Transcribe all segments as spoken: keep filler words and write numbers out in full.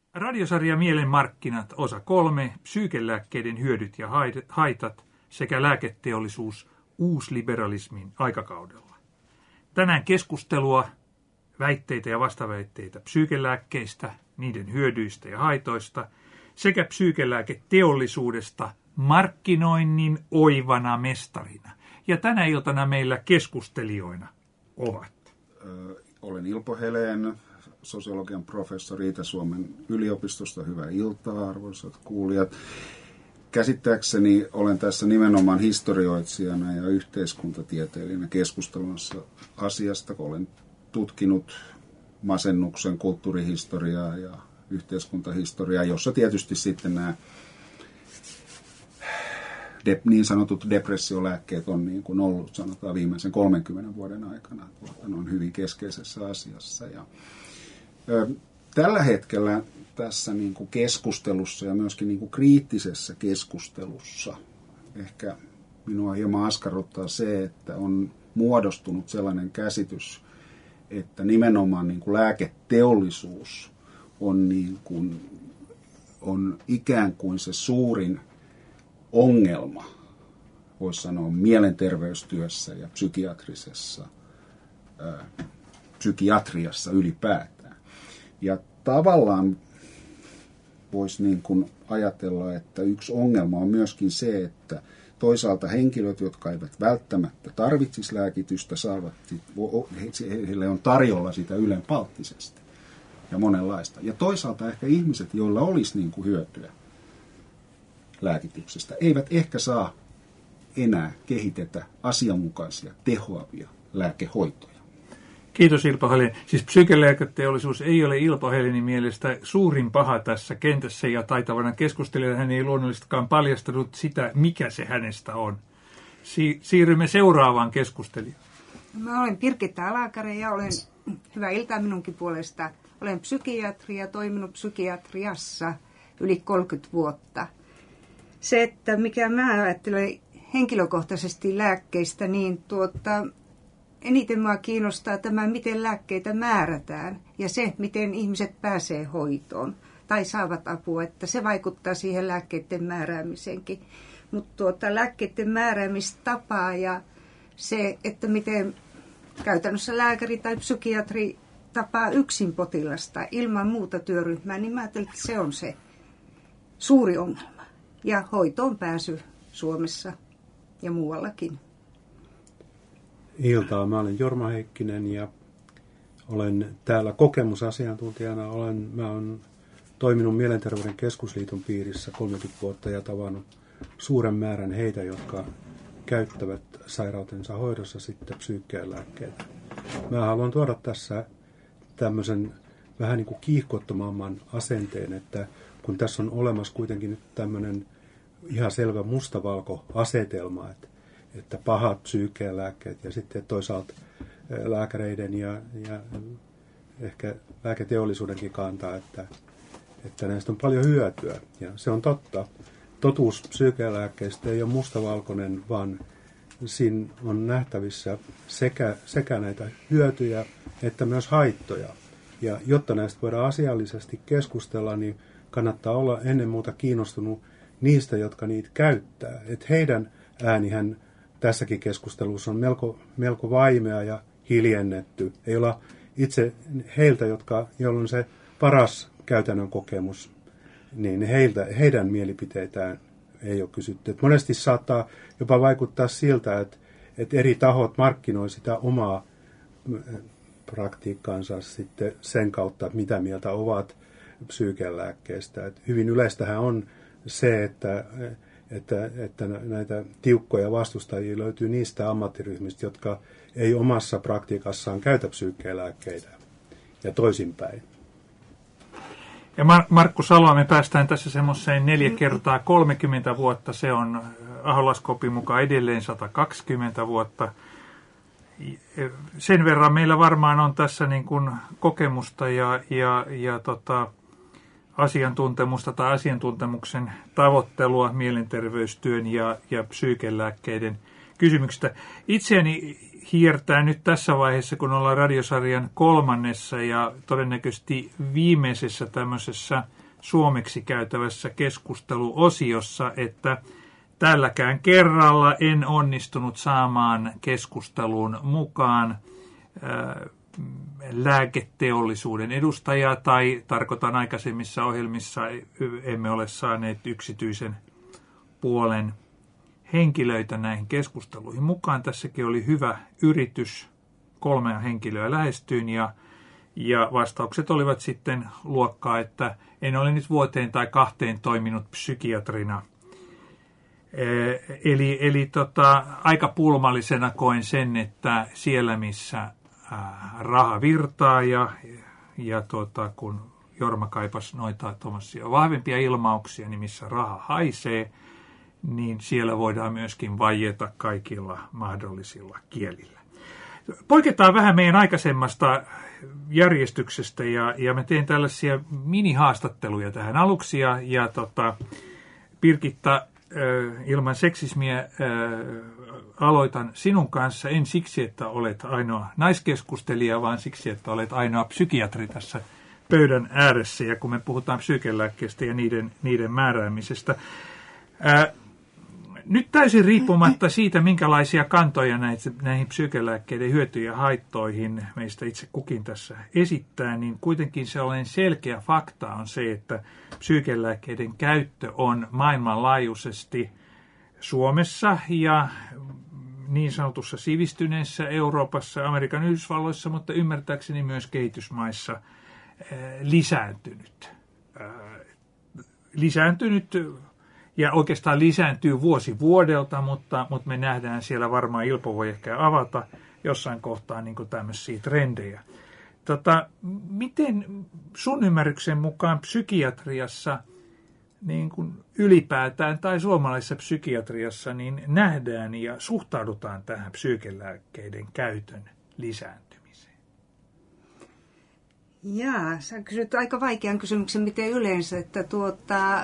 Radiosarja Mielen markkinat, osa kolme, psyykelääkkeiden hyödyt ja haitat sekä lääketeollisuus uusliberalismin aikakaudella. Tänään keskustelua, väitteitä ja vastaväitteitä psyykelääkkeistä, niiden hyödyistä ja haitoista sekä psyykelääketeollisuudesta markkinoinnin oivana mestarina. Ja tänä iltana meillä keskustelijoina ovat. Ö, olen Ilpo Helén, sosiologian professori Itä-Suomen yliopistosta. Hyvää iltaa, arvoisat kuulijat. Käsittääkseni olen tässä nimenomaan historioitsijana ja yhteiskuntatieteilijänä keskustelussa asiasta, kun olen tutkinut masennuksen kulttuurihistoriaa ja yhteiskuntahistoriaa, jossa tietysti sitten nämä de, niin sanotut depressiolääkkeet on niin kuin ollut sanotaan viimeisen kolmenkymmenen vuoden aikana. Ne on hyvin keskeisessä asiassa. Ja, ö, tällä hetkellä tässä niin kuin keskustelussa ja myöskin niin kuin kriittisessä keskustelussa ehkä minua hieman askarruttaa se, että on muodostunut sellainen käsitys, että nimenomaan niin kuin lääketeollisuus on, niin kuin, on ikään kuin se suurin ongelma, voisi sanoa, mielenterveystyössä ja psykiatrisessa, ää, psykiatriassa ylipäätään. Ja tavallaan voisi niin kuin ajatella, että yksi ongelma on myöskin se, että toisaalta henkilöt, jotka eivät välttämättä tarvitsisi lääkitystä, saavat, heille on tarjolla sitä ylenpalttisesti ja monenlaista. Ja toisaalta ehkä ihmiset, joilla olisi niin kuin hyötyä lääkityksestä, eivät ehkä saa enää kehitetä asianmukaisia, tehoavia lääkehoitoja. Kiitos Ilpo Helén. Siis psyykelääketeollisuus ei ole Ilpo Helénin mielestä suurin paha tässä kentässä, ja taitavana keskustelijana hän ei luonnollisestikaan paljastanut sitä, mikä se hänestä on. Si- siirrymme seuraavaan keskustelijaan. Mä olen Birgitta Alakare ja olen, hyvää iltaa minunkin puolesta, olen psykiatri ja toiminut psykiatriassa yli kolmekymmentä vuotta. Se, että mikä mä ajattelen henkilökohtaisesti lääkkeistä, niin tuota, eniten minua kiinnostaa tämä, miten lääkkeitä määrätään ja se, miten ihmiset pääsee hoitoon tai saavat apua, että se vaikuttaa siihen lääkkeiden määräämiseenkin. Mutta tuota, lääkkeiden määräämistapaa ja se, että miten käytännössä lääkäri tai psykiatri tapaa yksin potilasta ilman muuta työryhmää, niin mä ajattelin, että se on se suuri ongelma. Ja hoitoon pääsy Suomessa ja muuallakin. Iltaa. Mä olen Jorma Heikkinen ja olen täällä kokemusasiantuntijana. Olen, mä olen toiminut Mielenterveyden keskusliiton piirissä kolmekymmentä vuotta ja tavannut suuren määrän heitä, jotka käyttävät sairautensa hoidossa sitten psyykenlääkkeitä. Mä haluan tuoda tässä tämmöisen vähän niin kuin kiihkottomamman asenteen, että kun tässä on olemassa kuitenkin nyt tämmöinen ihan selvä mustavalko-asetelma, että että pahat psyykenlääkkeet ja sitten toisaalta lääkäreiden ja, ja ehkä lääketeollisuudenkin kantaa, että, että näistä on paljon hyötyä. Ja se on totta. Totuus psyykenlääkkeistä ei ole mustavalkoinen, vaan siinä on nähtävissä sekä, sekä näitä hyötyjä että myös haittoja. Ja jotta näistä voidaan asiallisesti keskustella, niin kannattaa olla ennen muuta kiinnostunut niistä, jotka niitä käyttää. Että heidän äänihän tässäkin keskustelussa on melko, melko vaimea ja hiljennetty. Ei olla itse heiltä, jotka, joilla on se paras käytännön kokemus, niin heiltä, heidän mielipiteitään ei ole kysytty. Et monesti saattaa jopa vaikuttaa siltä, että, että eri tahot markkinoi sitä omaa praktiikkaansa sitten sen kautta, että mitä mieltä ovat psyykenlääkkeestä. Et hyvin yleistähän on se, että Että, että näitä tiukkoja vastustajia löytyy niistä ammattiryhmistä, jotka ei omassa praktiikassaan käytä psyykenlääkkeitä ja toisinpäin. Ja Mar- Markku Saloa, me päästään tässä semmoiseen neljä kertaa kolmekymmentä vuotta. Se on Aholaskopin mukaan edelleen sata kaksikymmentä vuotta. Sen verran meillä varmaan on tässä niin kuin kokemusta ja, ja, ja tota, asiantuntemusta tai asiantuntemuksen tavoittelua mielenterveystyön ja, ja psyykenlääkkeiden kysymyksestä. Itseäni hiertää nyt tässä vaiheessa, kun ollaan radiosarjan kolmannessa ja todennäköisesti viimeisessä tämmöisessä suomeksi käytävässä keskusteluosiossa, että tälläkään kerralla en onnistunut saamaan keskusteluun mukaan ää, lääketeollisuuden edustajaa, tai tarkoitan aikaisemmissa ohjelmissa emme ole saaneet yksityisen puolen henkilöitä näihin keskusteluihin mukaan. Tässäkin oli hyvä yritys kolmea henkilöä lähestyyn ja, ja vastaukset olivat sitten luokkaa, että en ole nyt vuoteen tai kahteen toiminut psykiatrina. Eli, eli tota, aika pulmallisena koen sen, että siellä missä ää, raha virtaa ja, ja tota, kun Jorma kaipasi noita tuommoisia vahvempia ilmauksia, niin missä raha haisee, niin siellä voidaan myöskin vaieta kaikilla mahdollisilla kielillä. Poiketaan vähän meidän aikaisemmasta järjestyksestä ja, ja mä teen tällaisia minihaastatteluja tähän aluksi ja, ja tota, Birgitta, äh, ilman seksismiä äh, aloitan sinun kanssa, en siksi, että olet ainoa naiskeskustelija, vaan siksi, että olet ainoa psykiatri tässä pöydän ääressä ja kun me puhutaan psyykelääkkeistä ja niiden, niiden määräämisestä. Äh, Nyt täysin riippumatta siitä, minkälaisia kantoja näihin, näihin psyykelääkkeiden hyötyihin ja haittoihin meistä itse kukin tässä esittää, niin kuitenkin sellainen selkeä fakta on se, että psyykelääkkeiden käyttö on maailmanlaajuisesti Suomessa ja niin sanotussa sivistyneessä Euroopassa, Amerikan Yhdysvalloissa, mutta ymmärtääkseni myös kehitysmaissa lisääntynyt. Lisääntynyt ja oikeastaan lisääntyy vuosi vuodelta, mutta, mutta me nähdään siellä varmaan, Ilpo voi ehkä avata jossain kohtaa niin kuin tämmöisiä trendejä. Tota, miten sun ymmärryksen mukaan psykiatriassa niin kuin ylipäätään tai suomalaisessa psykiatriassa niin nähdään ja suhtaudutaan tähän psyykelääkkeiden käytön lisääntymiseen? Jaa, sä kysyt aika vaikean kysymyksen, miten yleensä, että tuota,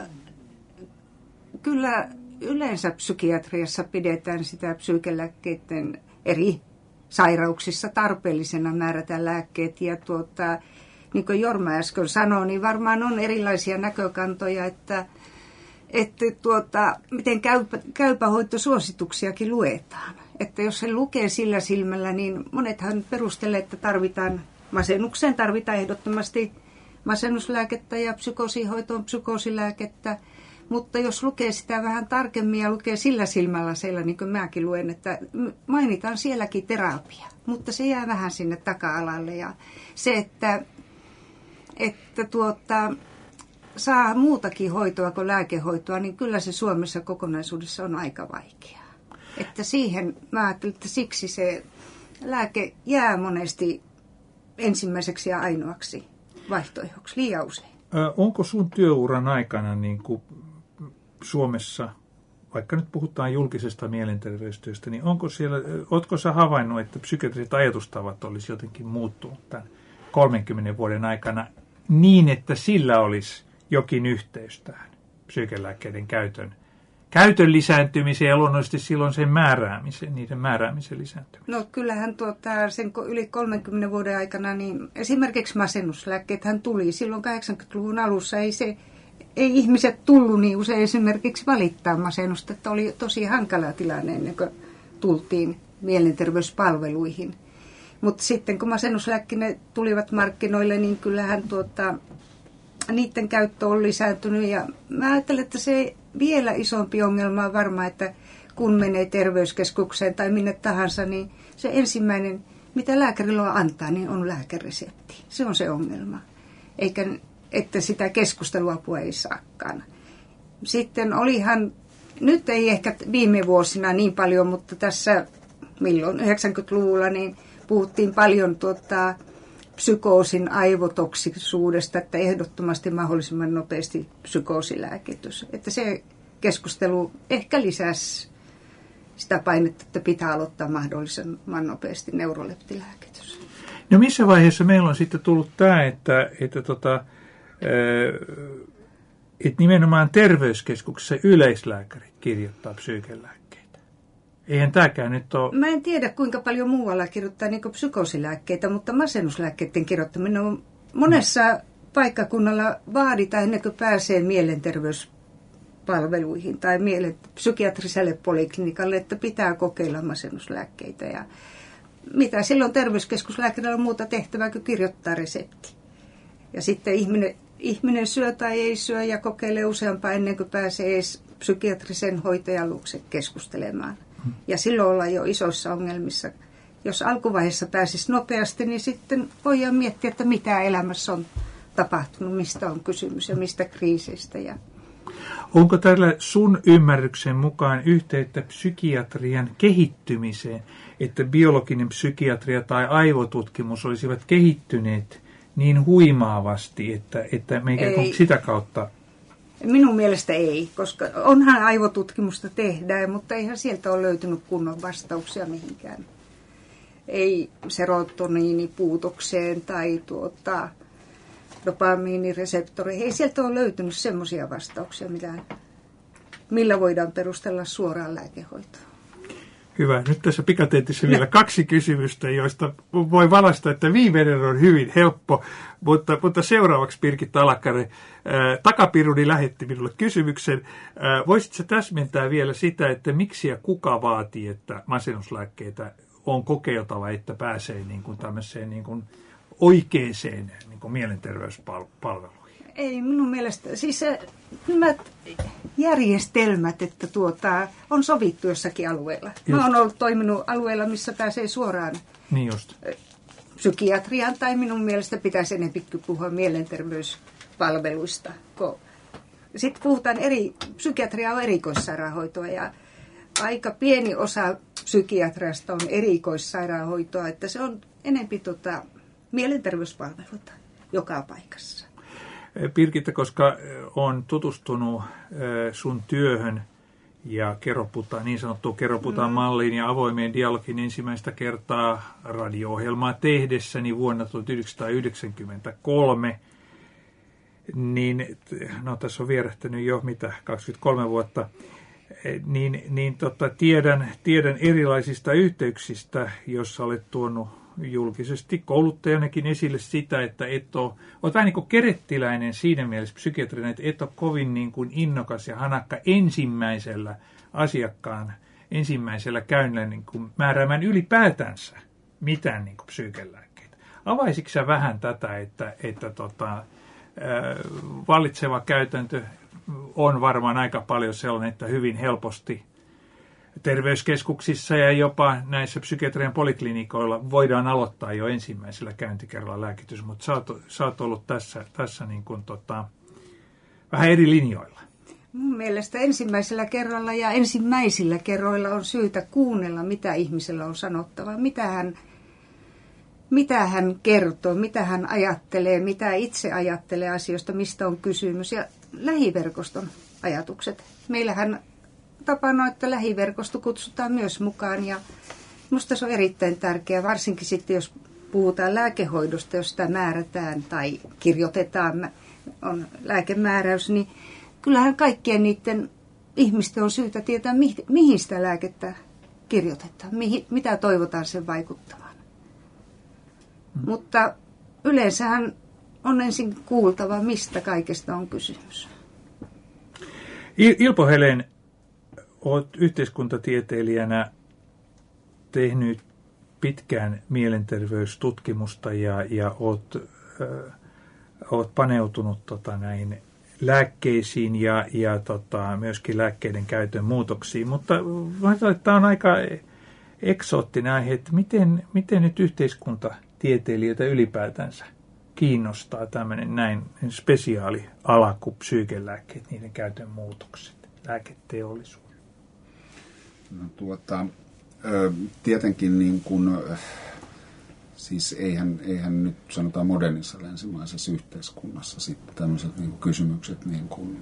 kyllä yleensä psykiatriassa pidetään sitä psyykelääkkeiden eri sairauksissa tarpeellisena määrätä lääkkeet. Ja tuota, niin kuin Jorma äsken sanoi, niin varmaan on erilaisia näkökantoja, että, että tuota, miten käypä, käypähoitosuosituksiakin luetaan. Että jos se lukee sillä silmällä, niin monethan perustelee, että tarvitaan masennukseen, tarvitaan ehdottomasti masennuslääkettä ja psykoosihoitoon psykoosilääkettä. Mutta jos lukee sitä vähän tarkemmin ja lukee sillä silmällä siellä, niin kuin mäkin luen, että mainitaan sielläkin terapia, mutta se jää vähän sinne taka-alalle. Ja se, että, että tuota, saa muutakin hoitoa kuin lääkehoitoa, niin kyllä se Suomessa kokonaisuudessa on aika vaikeaa. Että siihen mä ajattelin, että siksi se lääke jää monesti ensimmäiseksi ja ainoaksi vaihtoehdoksi liian usein. Ö, onko sun työuran aikana niin kuin Suomessa, vaikka nyt puhutaan julkisesta mielenterveystyöstä, niin onko siellä, ootko sä havainnut, että psykiatriset ajatustavat olisi jotenkin muuttunut tämän kolmenkymmenen vuoden aikana niin, että sillä olisi jokin yhteys tähän psyykelääkkeiden käytön, käytön lisääntymiseen ja luonnollisesti silloin sen määräämisen, niiden määräämisen lisääntymiseen? No kyllähän tuota, sen yli kolmenkymmenen vuoden aikana, niin esimerkiksi masennuslääkkeethän tuli silloin kahdeksankymmentäluvun alussa, ei se Ei ihmiset tullut niin usein esimerkiksi valittaa masennusta, että oli tosi hankala tilanne ennen kuin tultiin mielenterveyspalveluihin. Mutta sitten kun masennuslääkkeet tulivat markkinoille, niin kyllähän tuota, niiden käyttö on lisääntynyt. Ja mä ajattelen, että se vielä isompi ongelma on varmaan, että kun menee terveyskeskukseen tai minne tahansa, niin se ensimmäinen, mitä lääkärillä on antaa, niin on lääkäresepti. Se on se ongelma. Eikä että sitä keskusteluapua ei saakaan. Sitten olihan, nyt ei ehkä viime vuosina niin paljon, mutta tässä milloin yhdeksänkymmentäluvulla niin puhuttiin paljon tuota, psykoosin aivotoksisuudesta, että ehdottomasti mahdollisimman nopeasti psykoosilääkitys. Että se keskustelu ehkä lisäsi sitä painetta, että pitää aloittaa mahdollisimman nopeasti neuroleptilääkitys. No missä vaiheessa meillä on sitten tullut tämä, että, että tota, että nimenomaan terveyskeskuksessa yleislääkärit kirjoittaa psyykelääkkeitä. Eihän tämäkään nyt ole... Mä en tiedä, kuinka paljon muualla kirjoittaa niin psykoosilääkkeitä, mutta masennuslääkkeiden kirjoittaminen on monessa paikkakunnalla vaaditaan ennen kuin pääsee mielenterveyspalveluihin tai mielen, psykiatriselle poliklinikalle, että pitää kokeilla masennuslääkkeitä. Ja mitä silloin terveyskeskuslääkärillä on muuta tehtävää kuin kirjoittaa resepti. Ja sitten ihminen, ihminen syö tai ei syö ja kokeilee useampaa ennen kuin pääsee edes psykiatrisen hoitajan luokse keskustelemaan. Ja silloin ollaan jo isoissa ongelmissa. Jos alkuvaiheessa pääsisi nopeasti, niin sitten voidaan miettiä, että mitä elämässä on tapahtunut, mistä on kysymys ja mistä kriisistä. Ja... Onko tällä sun ymmärryksen mukaan yhteyttä psykiatrian kehittymiseen, että biologinen psykiatria tai aivotutkimus olisivat kehittyneet niin huimaavasti, että, että me ikään kuin sitä kautta... Minun mielestä ei, koska onhan aivotutkimusta tehdään, mutta eihän sieltä ole löytynyt kunnon vastauksia mihinkään. Ei serotoniinipuutokseen tai tuota, dopamiinireseptoreihin. Ei sieltä ole löytynyt semmoisia vastauksia, mitä, millä voidaan perustella suoraan lääkehoitoa. Hyvä. Nyt tässä pikateetissä vielä kaksi kysymystä, joista voi valaista, että viimeinen on hyvin helppo, mutta, mutta seuraavaksi Birgitta Alakare, ää, Takapiruni lähetti minulle kysymyksen. Ää, voisitko täsmentää vielä sitä, että miksi ja kuka vaatii, että masennuslääkkeitä on kokeiltava, että pääsee niin kuin tämmöiseen niin kuin oikeaan niin kuin mielenterveyspalveluihin? Ei minun mielestä, siis nämä järjestelmät, että tuota, on sovittu jossakin alueella. Just. Mä oon ollut toiminut alueella, missä pääsee suoraan niin just. psykiatriaan, tai minun mielestä pitäisi enemmän puhua mielenterveyspalveluista. Sitten puhutaan eri, psykiatria on erikoissairaanhoitoa, ja aika pieni osa psykiatriasta on erikoissairaanhoitoa, että se on enemmän tota, mielenterveyspalveluita joka paikassa. Birgitta, koska on tutustunut sun työhön ja Keroputa, niin sanottuun Keroputan malliin ja avoimeen dialogin ensimmäistä kertaa radio-ohjelmaa tehdessäni vuonna tuhatyhdeksänsataayhdeksänkymmentäkolme, niin no tässä on vierähtänyt jo mitä kaksikymmentäkolme vuotta, niin, niin tota, tiedän, tiedän erilaisista yhteyksistä, jossa olet tuonut julkisesti kouluttajanakin esille sitä, että et ole, olet vähän niin kuin kerettiläinen siinä mielessä psykiatrina, että et ole kovin niin kuin innokas ja hanakka ensimmäisellä asiakkaan, ensimmäisellä käynnillä niin kuin määräämään ylipäätänsä mitään niin kuin psyykelääkkeitä. Avaisitko sä vähän tätä, että, että tota, vallitseva käytäntö on varmaan aika paljon sellainen, että hyvin helposti terveyskeskuksissa ja jopa näissä psykiatrian poliklinikoilla voidaan aloittaa jo ensimmäisellä käyntikerralla lääkitys, mutta sä oot, sä oot ollut tässä, tässä niin kuin tota, vähän eri linjoilla. Mun mielestä ensimmäisellä kerralla ja ensimmäisillä kerroilla on syytä kuunnella, mitä ihmisellä on sanottava, mitä hän, mitä hän kertoo, mitä hän ajattelee, mitä itse ajattelee asioista, mistä on kysymys ja lähiverkoston ajatukset. Meillähän tapana, että lähiverkosto kutsutaan myös mukaan ja minusta se on erittäin tärkeää, varsinkin sitten jos puhutaan lääkehoidosta, jos sitä määrätään tai kirjoitetaan, on lääkemääräys, niin kyllähän kaikkien niiden ihmisten on syytä tietää, mihin sitä lääkettä kirjoitetaan, mihin, mitä toivotaan sen vaikuttavan. Mm. Mutta yleensähän on ensin kuultava, mistä kaikesta on kysymys. Ilpo Helen, olet yhteiskuntatieteilijänä tehnyt pitkään mielenterveystutkimusta ja, ja olet, äh, olet paneutunut tota, näihin lääkkeisiin ja, ja tota, myöskin lääkkeiden käytön muutoksiin. Mutta tämä on aika eksoottinen aihe, että miten, miten nyt yhteiskuntatieteilijöitä ylipäätänsä kiinnostaa tämmöinen näin spesiaali ala kuin psyykelääkkeet, niiden käytön muutokset, lääketeollisuus. No, tuota, tietenkin niin kuin, siis eihän, eihän nyt sanotaan modernissa länsimaisessa yhteiskunnassa sitten tämmöiset niin kuin kysymykset niin kuin,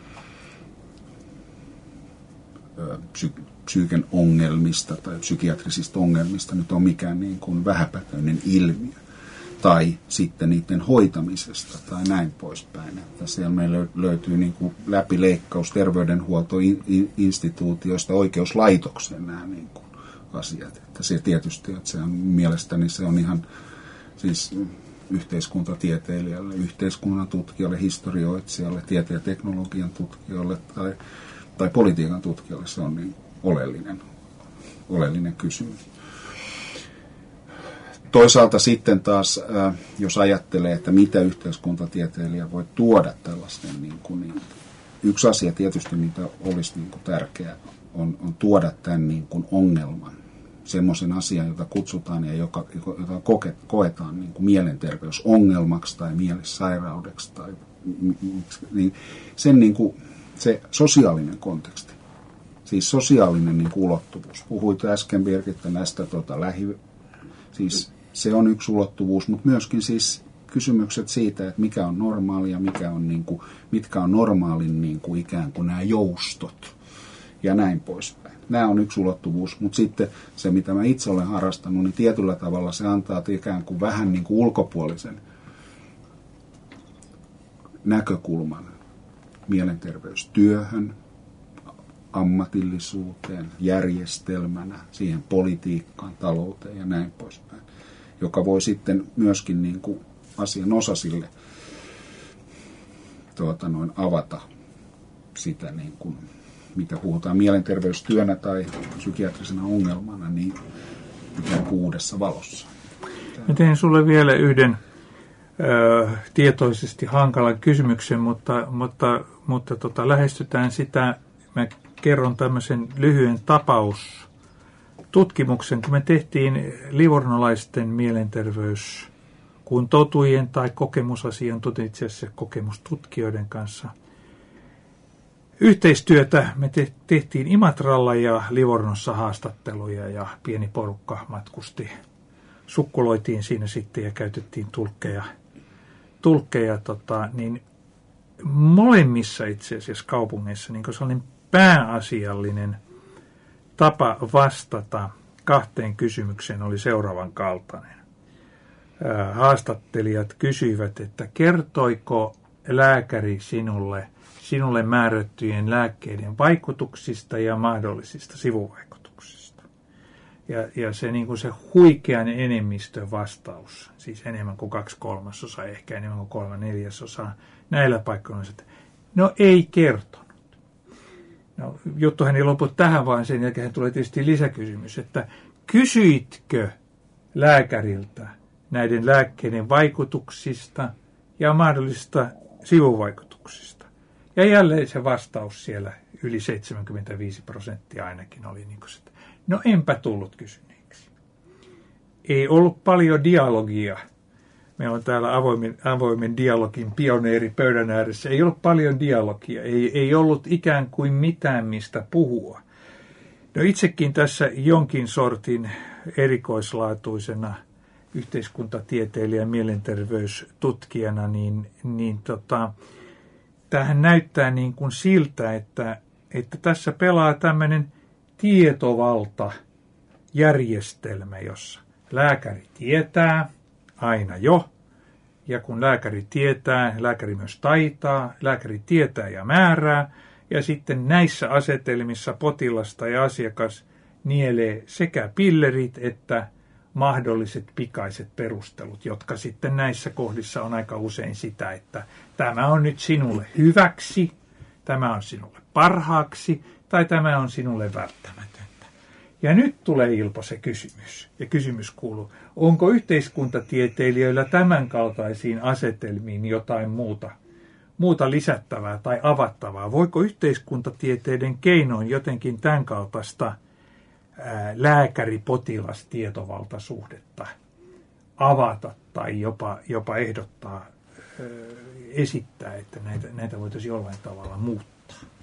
psy, psyyken ongelmista tai psykiatrisista ongelmista nyt on mikään niin kuin vähäpätöinen ilmiö. tai sitten niiden hoitamisesta tai näin poispäin. Että siellä meillä löytyy niin kuin läpileikkaus terveydenhuoltoinstituutioista oikeuslaitokseen nämä niin kuin asiat. Että se tietysti, että se on mielestäni se on ihan siis yhteiskuntatieteilijälle, yhteiskunnan tutkijalle, historioitsijalle, tieteen ja teknologian tutkijalle tai, tai politiikan tutkijalle se on niin oleellinen, oleellinen kysymys. Toisaalta sitten taas, jos ajattelee, että mitä yhteiskuntatieteilijä voi tuoda tällaisten, niin kuin, niin yksi asia tietysti, mitä olisi niin kuin tärkeää, on, on tuoda tämän niin kuin ongelman, semmoisen asian, jota kutsutaan ja joka, jota koke, koetaan niin kuin mielenterveysongelmaksi tai mielisairaudeksi, tai, niin sen niin kuin, se sosiaalinen konteksti, siis sosiaalinen niin kuin ulottuvuus. Puhuit äsken Birgitta näistä tota, lähi... Siis se on yksi ulottuvuus, mutta myöskin siis kysymykset siitä, että mikä on normaalia, mikä on niin kuin, mitkä on normaalin niin kuin ikään kuin nämä joustot ja näin poispäin. Nämä on yksi ulottuvuus, mutta sitten se, mitä mä itse olen harrastanut, niin tietyllä tavalla se antaa ikään kuin vähän niin kuin ulkopuolisen näkökulman mielenterveystyöhön, ammatillisuuteen, järjestelmänä, siihen politiikkaan, talouteen ja näin poispäin, joka voi sitten myöskin niin kuin asianosaisille tuota, noin avata sitä, niin kuin, mitä puhutaan mielenterveystyönä tai psykiatrisena ongelmana, niin ikään kuin uudessa valossa. Mä teen sulle vielä yhden ö, tietoisesti hankalan kysymyksen, mutta, mutta, mutta tota, lähestytään sitä. Mä kerron tämmöisen lyhyen tapaustutkimuksen, kun me tehtiin livornolaisten mielenterveyskuntoutujien tai kokemusasiantuntijoiden, itse asiassa kokemustutkijoiden kanssa yhteistyötä. Me tehtiin Imatralla ja Livornossa haastatteluja ja pieni porukka matkusti. Sukkuloitiin siinä sitten ja käytettiin tulkkeja. tulkkeja tota, niin molemmissa itse asiassa kaupungeissa niin sellainen pääasiallinen tapa vastata kahteen kysymykseen oli seuraavan kaltainen. Haastattelijat kysyivät, että kertoiko lääkäri sinulle, sinulle määrättyjen lääkkeiden vaikutuksista ja mahdollisista sivuvaikutuksista. Ja, ja se, niin kuin se huikean enemmistön vastaus, siis enemmän kuin kaksi kolmasosaa, ehkä enemmän kuin kolme neljäsosaa, näillä paikkoilla, että no ei kertonut. No, juttuhan ei lopu tähän, vaan sen jälkeen tulee tietysti lisäkysymys, että kysyitkö lääkäriltä näiden lääkkeiden vaikutuksista ja mahdollisista sivuvaikutuksista? Ja jälleen se vastaus siellä yli seitsemänkymmentäviisi prosenttia ainakin oli niin kuin se, että no enpä tullut kysyneeksi. Ei ollut paljon dialogia. Meillä on täällä avoimen, avoimen dialogin pioneeri pöydän ääressä. Ei ollut paljon dialogia. Ei, ei ollut ikään kuin mitään, mistä puhua. No itsekin tässä jonkin sortin erikoislaatuisena yhteiskuntatieteilijän mielenterveystutkijana, niin, niin tota, tämähän näyttää niin kuin siltä, että, että tässä pelaa tämmöinen tietovaltajärjestelmä, jossa lääkäri tietää aina jo, ja kun lääkäri tietää, lääkäri myös taitaa, lääkäri tietää ja määrää, ja sitten näissä asetelmissa potilasta ja asiakas nielee sekä pillerit että mahdolliset pikaiset perustelut, jotka sitten näissä kohdissa on aika usein sitä, että tämä on nyt sinulle hyväksi, tämä on sinulle parhaaksi, tai tämä on sinulle välttämätöntä. Ja nyt tulee Ilpo se kysymys, ja kysymys kuuluu, onko yhteiskuntatieteilijöillä tämän kaltaisiin asetelmiin jotain muuta, muuta lisättävää tai avattavaa? Voiko yhteiskuntatieteiden keinoin jotenkin tämän kaltaista lääkäri-potilas-tietovaltasuhdetta avata tai jopa, jopa ehdottaa, esittää, että näitä, näitä voitaisiin jollain tavalla muuttaa?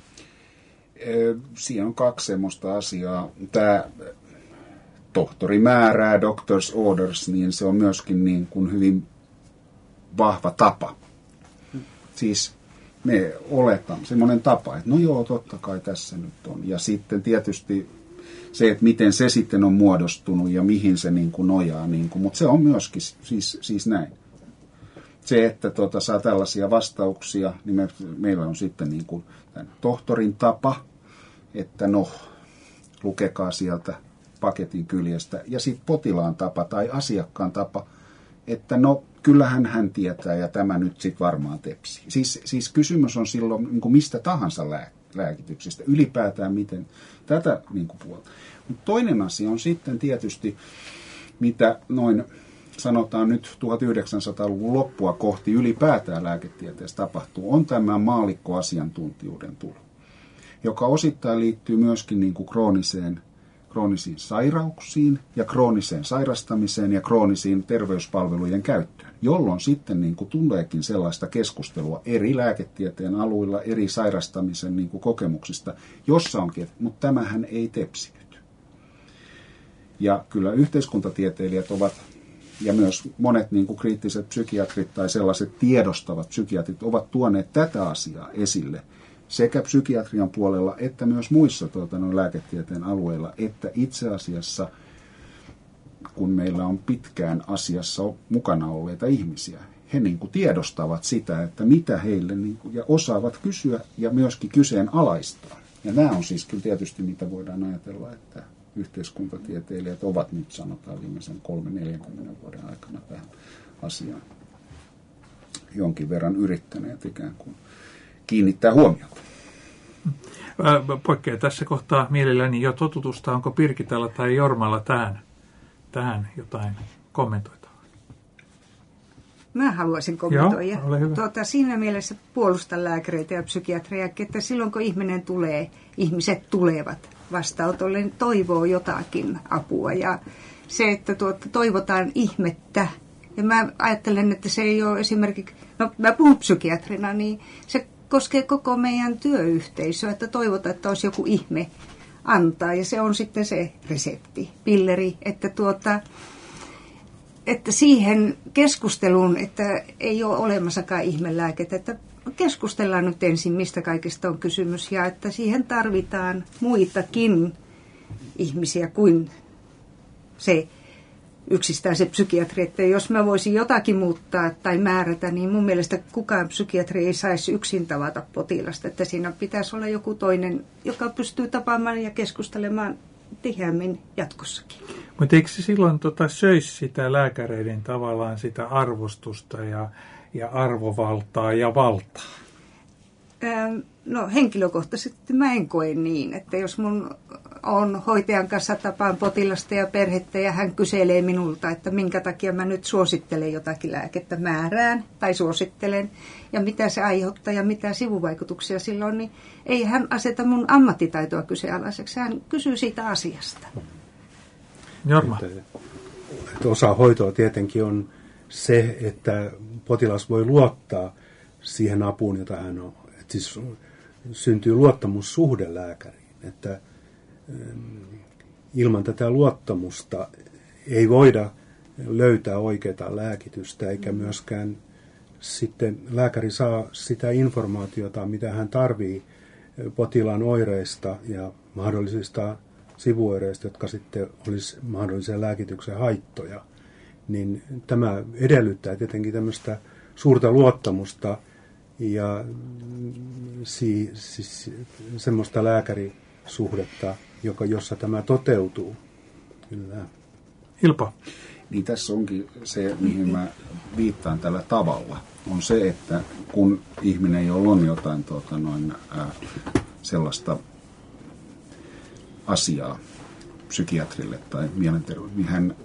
Siinä on kaksi semmoista asiaa. Tämä tohtori määrää, doctor's orders, niin se on myöskin niin kuin hyvin vahva tapa. Siis me oletaan semmoinen tapa, että no joo, totta kai tässä nyt on. Ja sitten tietysti se, että miten se sitten on muodostunut ja mihin se niin kuin nojaa, niin kuin, mutta se on myöskin siis, siis näin. Se, että tota, saa tällaisia vastauksia, niin me, meillä on sitten niin kuin tohtorin tapa, että no, lukekaa sieltä paketin kyljestä. Ja sitten potilaan tapa tai asiakkaan tapa, että no, kyllähän hän tietää ja tämä nyt sitten varmaan tepsii. Siis, siis kysymys on silloin niin kuin mistä tahansa lää, lääkityksestä, ylipäätään miten tätä niin kuin puolta. Mutta toinen asia on sitten tietysti, mitä noin sanotaan nyt tuhatyhdeksänsataaluvun loppua kohti ylipäätään lääketieteessä tapahtuu, on tämä maallikkoasiantuntijuuden tulo, joka osittain liittyy myöskin niin kuin krooniseen, kroonisiin sairauksiin ja krooniseen sairastamiseen ja kroonisiin terveyspalvelujen käyttöön, jolloin sitten niin kuin tuleekin sellaista keskustelua eri lääketieteen alueilla, eri sairastamisen niin kuin kokemuksista, jossa onkin, mutta tämähän ei tepsinyt. Ja kyllä yhteiskuntatieteilijät ovat ja myös monet niin kuin kriittiset psykiatrit tai sellaiset tiedostavat psykiatrit ovat tuoneet tätä asiaa esille sekä psykiatrian puolella että myös muissa tuota, no, lääketieteen alueilla, että itse asiassa kun meillä on pitkään asiassa mukana olleita ihmisiä, he niin kuin tiedostavat sitä, että mitä heille niin kuin, ja osaavat kysyä ja myöskin kyseenalaistaa. Ja nämä on siis kyllä tietysti mitä voidaan ajatella, että yhteiskuntatieteilijät ovat nyt sanotaan viimeisen kolmekymmentä neljäkymmentä vuoden aikana tähän asiaan jonkin verran yrittäneet ikään kuin kiinnittää huomiota. Poikkeaa tässä kohtaa mielelläni jo totutusta, onko Pirkitalla tai Jormalla tähän, tähän jotain kommentoitavaa? Mä haluaisin kommentoida. Joo, tuota, siinä mielessä puolustan lääkäreitä ja psykiatreja, että silloin kun ihminen tulee, ihmiset tulevat vastaanotolle, niin toivoo jotakin apua. Ja se, että tuota, toivotaan ihmettä, ja mä ajattelen, että se ei ole esimerkiksi, no mä puhun psykiatrina, niin se koskee koko meidän työyhteisöä, että toivotaan, että olisi joku ihme antaa, ja se on sitten se resepti, pilleri, että tuota, että siihen keskusteluun, että ei ole olemassakaan ihmelääkettä, että keskustellaan nyt ensin, mistä kaikista on kysymys, ja että siihen tarvitaan muitakin ihmisiä kuin se yksistään se psykiatri. Että jos mä voisin jotakin muuttaa tai määrätä, niin mun mielestä kukaan psykiatri ei saisi yksin tavata potilasta, että siinä pitäisi olla joku toinen, joka pystyy tapaamaan ja keskustelemaan tiheämmin jatkossakin. Mutta eikö se silloin tota, söisi sitä lääkäreiden tavallaan sitä arvostusta ja, ja arvovaltaa ja valtaa? Ähm, no henkilökohtaisesti mä en koe niin, että jos mun on hoitajan kanssa tapaan potilasta ja perhettä ja hän kyselee minulta, että minkä takia mä nyt suosittelen jotakin lääkettä määrään tai suosittelen ja mitä se aiheuttaa ja mitä sivuvaikutuksia sillä on, niin ei hän aseta mun ammattitaitoa kyseenalaiseksi, hän kysyy siitä asiasta. Jorma. Että osa hoitoa tietenkin on se, että potilas voi luottaa siihen apuun, jota hän on. Että siis syntyy luottamussuhde lääkäriin. Että ilman tätä luottamusta ei voida löytää oikeaa lääkitystä, eikä myöskään sitten lääkäri saa sitä informaatiota, mitä hän tarvitsee potilaan oireista ja mahdollisista sivuoireista, jotka sitten olisi mahdollisia lääkityksen haittoja, niin tämä edellyttää tietenkin tämmöistä suurta luottamusta ja si, si, semmoista lääkärisuhdetta, joka, jossa tämä toteutuu. Kyllä. Hilpa. Niin tässä onkin se, mihin mä viittaan tällä tavalla, on se, että kun ihminen, jolla on jotain tuota, noin, ää, sellaista asiaa psykiatrille tai mielenterveydelle, niin hän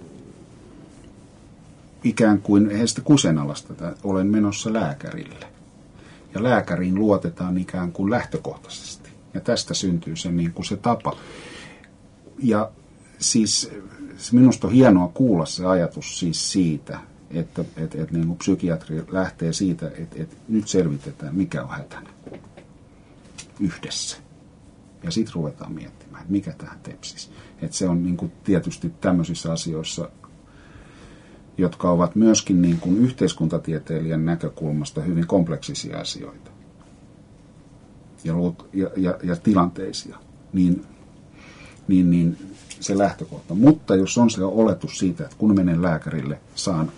ikään kuin heistä kyseenalaista, että olen menossa lääkärille. Ja lääkäriin luotetaan ikään kuin lähtökohtaisesti. Ja tästä syntyy se, niin kuin se tapa. Ja siis minusta on hienoa kuulla se ajatus siis siitä, että et, et, niin kuin psykiatri lähtee siitä, että et nyt selvitetään, mikä on hätänä yhdessä. Ja sitten ruvetaan miettimään, että mikä tähän tepsisi. Että se on niin kuin tietysti tämmöisissä asioissa, jotka ovat myöskin niin kuin yhteiskuntatieteilijän näkökulmasta hyvin kompleksisia asioita ja, ja, ja, ja tilanteisia, niin niin, niin se lähtökohta. Mutta jos on se oletus siitä, että kun menen lääkärille, saan,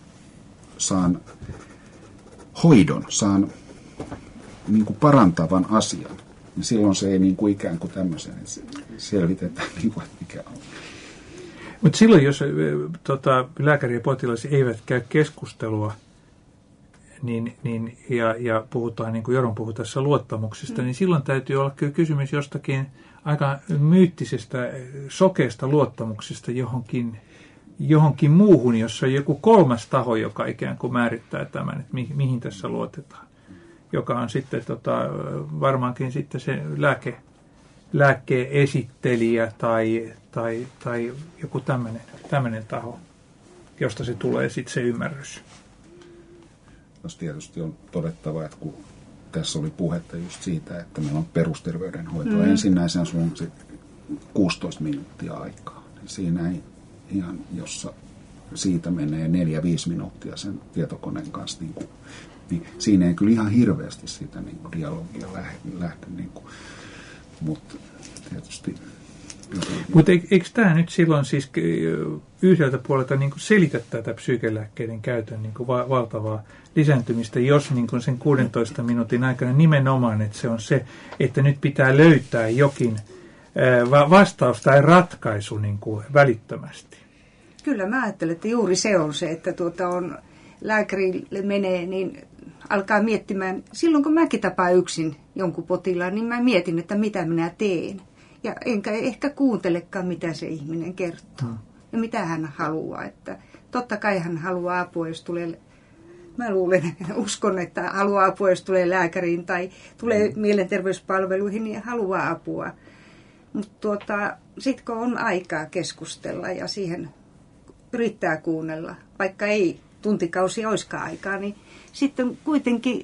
saan hoidon, saan niin kuin parantavan asian, niin silloin se ei niin kuin ikään kuin tämmöisen selvitetään, niin kuin, että mikä on. Mutta silloin, jos tota, lääkäri ja potilas eivät käy keskustelua, niin, niin, ja, ja puhutaan, niin kuin Joron puhui tässä luottamuksesta, mm. niin silloin täytyy olla kyllä kysymys jostakin aika myyttisestä, sokeasta luottamuksesta johonkin, johonkin muuhun, jossa on joku kolmas taho, joka ikään kuin määrittää tämän, että mi, mihin tässä luotetaan. Joka on sitten tota, varmaankin sitten se lääke, lääkkeen esittelijä tai, tai, tai joku tämmöinen taho, josta se tulee sitten se ymmärrys. Tässä tietysti on todettava, että kun tässä oli puhetta just siitä, että meillä on perusterveydenhoito. Mm. Ensinnäisen sulla on se kuusitoista minuuttia aikaa. Siinä ei ihan, jossa siitä menee neljä viisi minuuttia sen tietokoneen kanssa, niin, kuin, niin siinä ei kyllä ihan hirveästi sitä niin kuin dialogia lähde. Niin mutta tietysti... Mutta eikö tämä nyt silloin siis yhdeltä puolelta niin kuin selitä tätä psyykelääkkeiden käytön niin kuin va- valtavaa lisääntymistä, jos niin kuin sen kuudentoista minuutin aikana nimenomaan, että se on se, että nyt pitää löytää jokin ää, vastaus tai ratkaisu niin kuin välittömästi? Kyllä mä ajattelen, että juuri se on se, että tuota on, lääkärille menee, niin alkaa miettimään, silloin kun mäkin tapaan yksin jonkun potilaan, niin mä mietin, että mitä minä teen. Ja enkä ehkä kuuntelekaan, mitä se ihminen kertoo. Hmm. Ja mitä hän haluaa. Että totta kai hän haluaa apua, jos tulee... Mä luulen, uskon, että haluaa apua, jos tulee lääkäriin tai tulee hmm. mielenterveyspalveluihin, niin haluaa apua. Mutta tuota, sitten kun on aikaa keskustella ja siihen yrittää kuunnella, vaikka ei tuntikausi olisikaan aikaa, niin sitten kuitenkin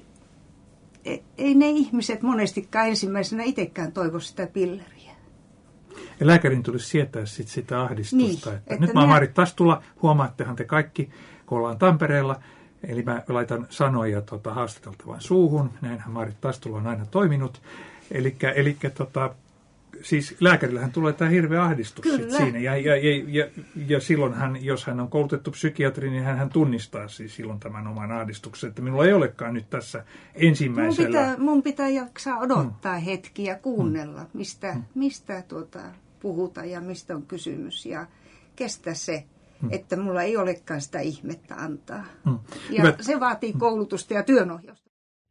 ei ne ihmiset monestikaan ensimmäisenä itsekään toivo sitä pilleriä. Ja lääkärin tulisi sietää sit sitä ahdistusta. Niin, että että nyt mä oon minä... Maarit Tastula, huomaattehan te kaikki, kun ollaan Tampereella. Eli mä laitan sanoja tota, haastateltavan suuhun. Näinhän Maarit Tastula on aina toiminut. Elikkä, elikkä tota, siis lääkärillähän tulee tämä hirveä ahdistus sit siinä. Ja, ja, ja, ja, ja silloin hän, jos hän on koulutettu psykiatri, niin hän, hän tunnistaa siis silloin tämän oman ahdistuksen. Että minulla ei olekaan nyt tässä ensimmäisellä... Mun pitää, mun pitää jaksaa odottaa hmm. hetki ja kuunnella, mistä, hmm. mistä tuota, puhutaan ja mistä on kysymys. Ja kestää se, hmm. että mulla ei olekaan sitä ihmettä antaa. Hmm. Ja Hyvä. Se vaatii koulutusta ja työnohjausta.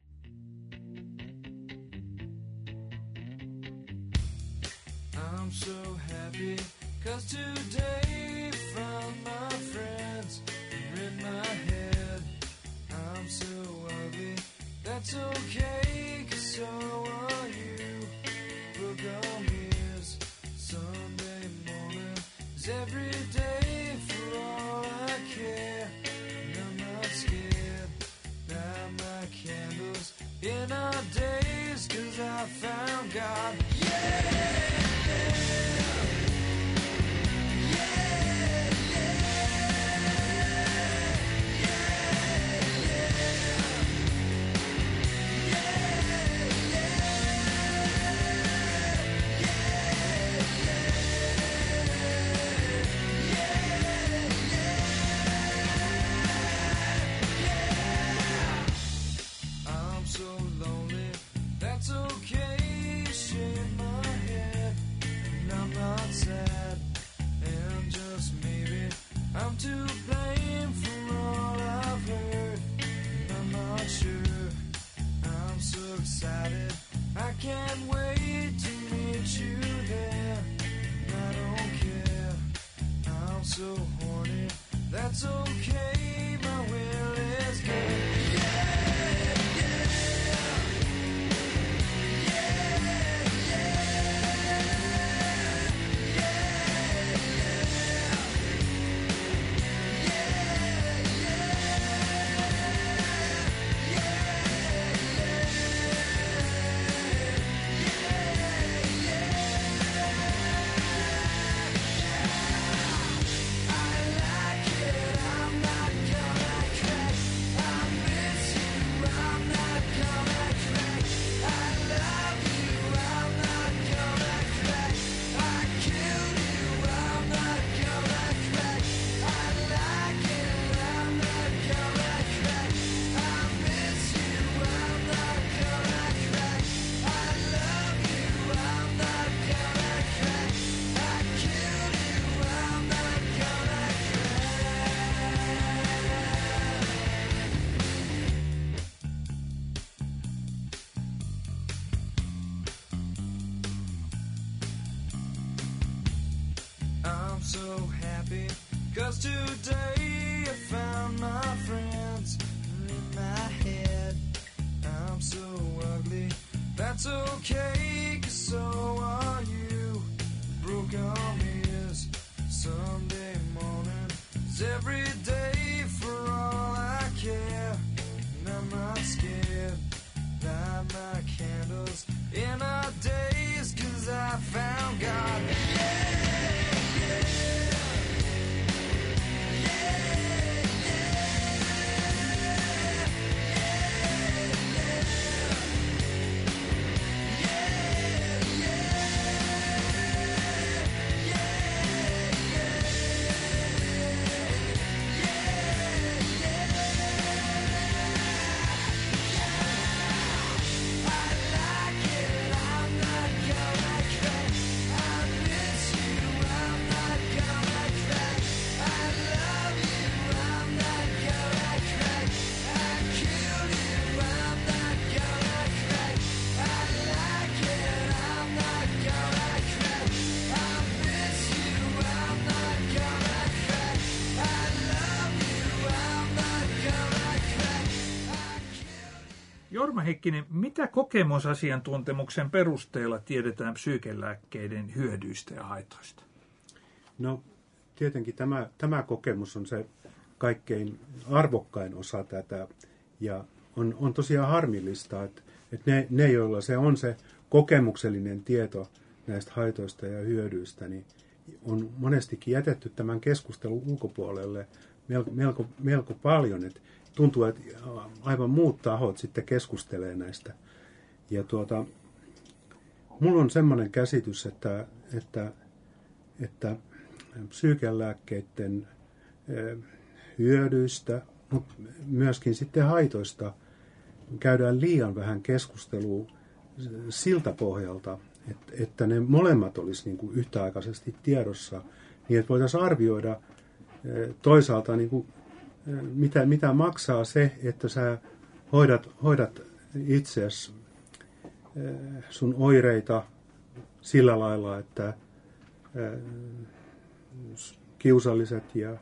I'm so happy, 'cause today found my friends in my head. I'm so ugly, that's okay, 'cause so are you. Book on ears, Sunday morning is every day for all I care. And I'm not scared, light my candles in our days, 'cause I found God. Yeah! I'm to blame for all I've heard, and I'm not sure. I'm so excited, I can't wait to meet you there. And I don't care, I'm so horny, that's okay, my will is good. Yeah! I like it, I'm not gonna so happy, 'cause today I found my friends in my head. I'm so ugly, that's okay, 'cause so are you. Broke arm is Sunday morning, it's every day for all I care. And I'm not scared, light my candles in our days, 'cause I found God. Yeah! Jorma Heikkinen, mitä kokemusasiantuntemuksen perusteella tiedetään psyykelääkkeiden hyödyistä ja haitoista? No tietenkin tämä, tämä kokemus on se kaikkein arvokkain osa tätä ja on, on tosiaan harmillista, että, että ne, ne, joilla se on se kokemuksellinen tieto näistä haitoista ja hyödyistä, niin on monestikin jätetty tämän keskustelun ulkopuolelle melko, melko, melko paljon, että tuntuu, että aivan muut tahot sitten keskustelee näistä. Ja tuota, mulla on semmoinen käsitys, että, että, että psyykelääkkeiden hyödyistä, mutta myöskin sitten haitoista käydään liian vähän keskustelua siltä pohjalta, että, että ne molemmat olisi niin kuin yhtäaikaisesti tiedossa, niin että voitaisiin arvioida toisaalta niin kuin Mitä, mitä maksaa se, että sä hoidat, hoidat itseäsi sun oireita sillä lailla, että kiusalliset ja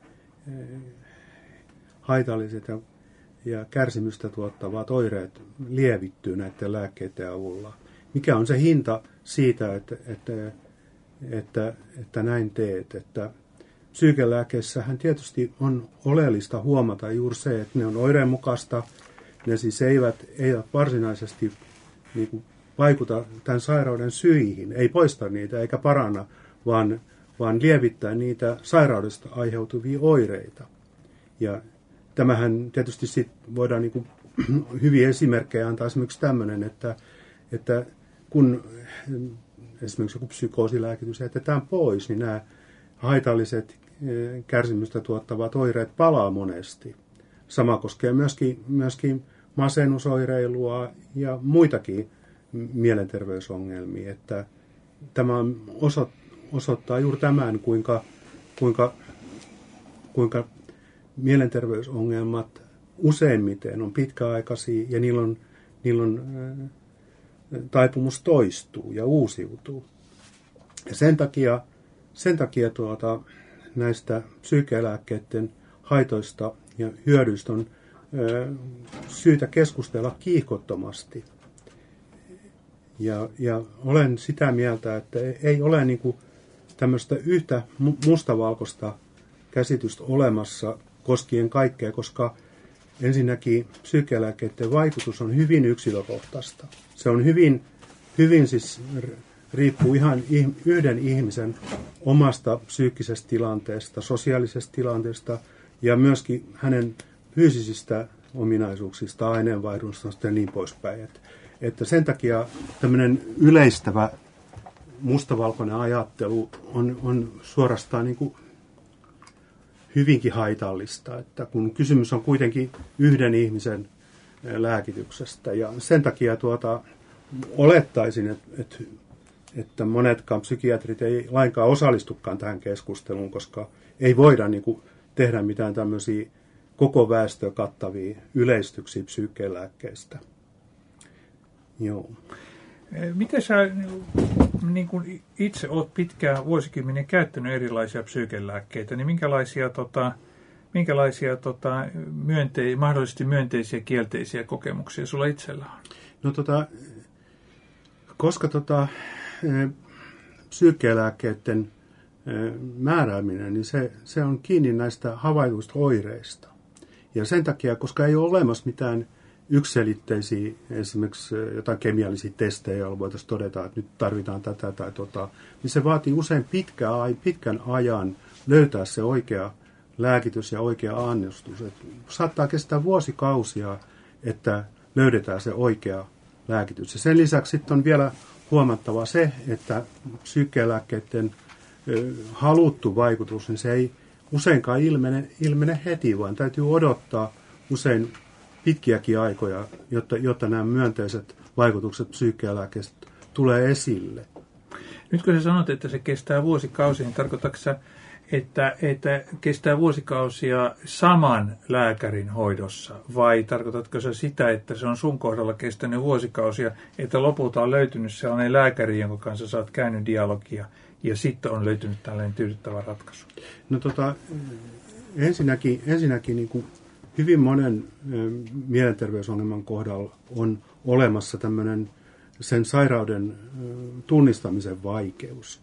haitalliset ja, ja kärsimystä tuottavat oireet lievittyy näiden lääkkeiden avulla. Mikä on se hinta siitä, että, että, että, että näin teet, että psyykelääkeissähän tietysti on oleellista huomata juuri se, että ne on oireenmukaista, ne siis eivät, eivät varsinaisesti niin kuin vaikuta tämän sairauden syihin, ei poista niitä eikä paranna, vaan, vaan lievittää niitä sairaudesta aiheutuvia oireita. Ja tämähän tietysti sit voidaan niin kuin hyviä esimerkkejä antaa esimerkiksi tämmöinen, että, että kun esimerkiksi joku psykoosilääkitys jätetään pois, niin nämä haitalliset kärsimystä tuottavat oireet palaa monesti. Sama koskee myöskin, myöskin masennusoireilua ja muitakin mielenterveysongelmia. Että tämä osoittaa juuri tämän, kuinka, kuinka, kuinka mielenterveysongelmat useimmiten on pitkäaikaisia ja niillä on, niillä on taipumus toistuu ja uusiutuu. Ja sen takia, sen takia tuota, näistä psyykelääkkeiden haitoista ja hyödyistä on ö, syytä keskustella kiihkottomasti. Ja, ja olen sitä mieltä, että ei ole niin kuin tämmöistä yhtä mustavalkoista käsitystä olemassa koskien kaikkea, koska ensinnäkin psyykelääkkeiden vaikutus on hyvin yksilökohtaista. Se on hyvin, hyvin siis riippuu ihan yhden ihmisen omasta psyykkisestä tilanteesta, sosiaalisesta tilanteesta ja myöskin hänen fyysisistä ominaisuuksista, aineenvaihdunnasta ja niin poispäin. Että, että sen takia tämmöinen yleistävä mustavalkoinen ajattelu on, on suorastaan niin kuin hyvinkin haitallista, että kun kysymys on kuitenkin yhden ihmisen lääkityksestä ja sen takia tuota, olettaisin, että, että, että monetkaan psykiatrit ei lainkaan osallistukaan tähän keskusteluun, koska ei voida niin kuin tehdä mitään tämmöisiä koko väestöä kattavia yleistyksiä psyykelääkkeistä. Joo. Miten sä niin kuin itse olet pitkään vuosikymmenen käyttänyt erilaisia psyykelääkkeitä, niin minkälaisia, tota, minkälaisia tota, myönte- mahdollisesti myönteisiä kielteisiä kokemuksia sulla itsellä on? No tota, koska tota, psyykelääkkeiden määrääminen, niin se, se on kiinni näistä havaituista oireista. Ja sen takia, koska ei ole olemassa mitään yksiselitteisiä, esimerkiksi jotain kemiallisia testejä, joilla voitaisiin todeta, että nyt tarvitaan tätä tai tota, niin se vaatii usein pitkän, pitkän ajan löytää se oikea lääkitys ja oikea annostus. Et saattaa kestää vuosikausia, että löydetään se oikea lääkitys. Ja sen lisäksi sitten on vielä huomattava se, että psyykelääkkeiden haluttu vaikutus, niin se ei useinkaan ilmene, ilmene heti, vaan täytyy odottaa usein pitkiäkin aikoja, jotta, jotta nämä myönteiset vaikutukset psyykelääkkeistä tulee esille. Nyt kun sä sanot, että se kestää vuosikausia, niin tarkoitatko sä, että, että kestää vuosikausia saman lääkärin hoidossa? Vai tarkoitatko sä sitä, että se on sun kohdalla kestänyt vuosikausia, että lopulta on löytynyt sellainen lääkäri, jonka kanssa sä oot käynyt dialogia, ja sitten on löytynyt tällainen tyydyttävä ratkaisu? No tota, ensinnäkin, ensinnäkin niin kuin hyvin monen mielenterveysongelman kohdalla on olemassa tämmöinen sen sairauden tunnistamisen vaikeus,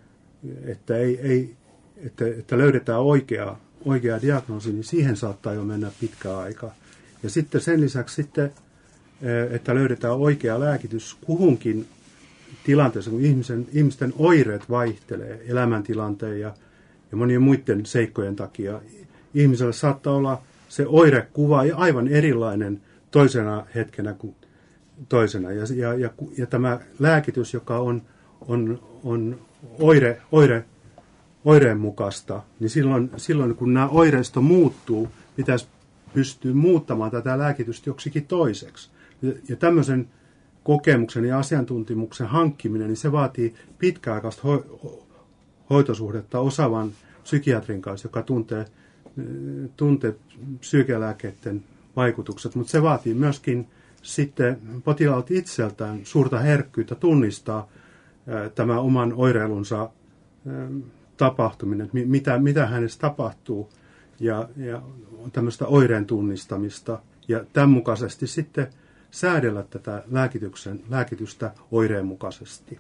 että, ei, ei, että, että löydetään oikea, oikea diagnoosi, niin siihen saattaa jo mennä pitkä aika. Ja sitten sen lisäksi sitten, että löydetään oikea lääkitys kuhunkin tilanteessa, kun ihmisen, ihmisten oireet vaihtelee elämäntilanteen ja, ja monien muiden seikkojen takia. Ihmisellä saattaa olla se oirekuva aivan erilainen toisena hetkenä kuin toisena. Ja, ja, ja, ja tämä lääkitys, joka on, on, on oire, oire, oireen mukaista, niin silloin, silloin kun nämä oireisto muuttuu, pitäisi pystyä muuttamaan tätä lääkitystä joksikin toiseksi. Ja, ja tämmöisen kokemuksen ja asiantuntemuksen hankkiminen, niin se vaatii pitkäaikaista ho- hoitosuhdetta osaavan psykiatrin kanssa, joka tuntee tuntee psyykelääkkeiden vaikutukset, mutta se vaatii myöskin sitten potilaalta itseltään suurta herkkyyttä tunnistaa ää, tämä oman oireilunsa ää, tapahtuminen, mitä, mitä hänessä tapahtuu, ja, ja tämmöistä oireen tunnistamista, ja tämän mukaisesti sitten säädellä tätä lääkityksen, lääkitystä oireen mukaisesti.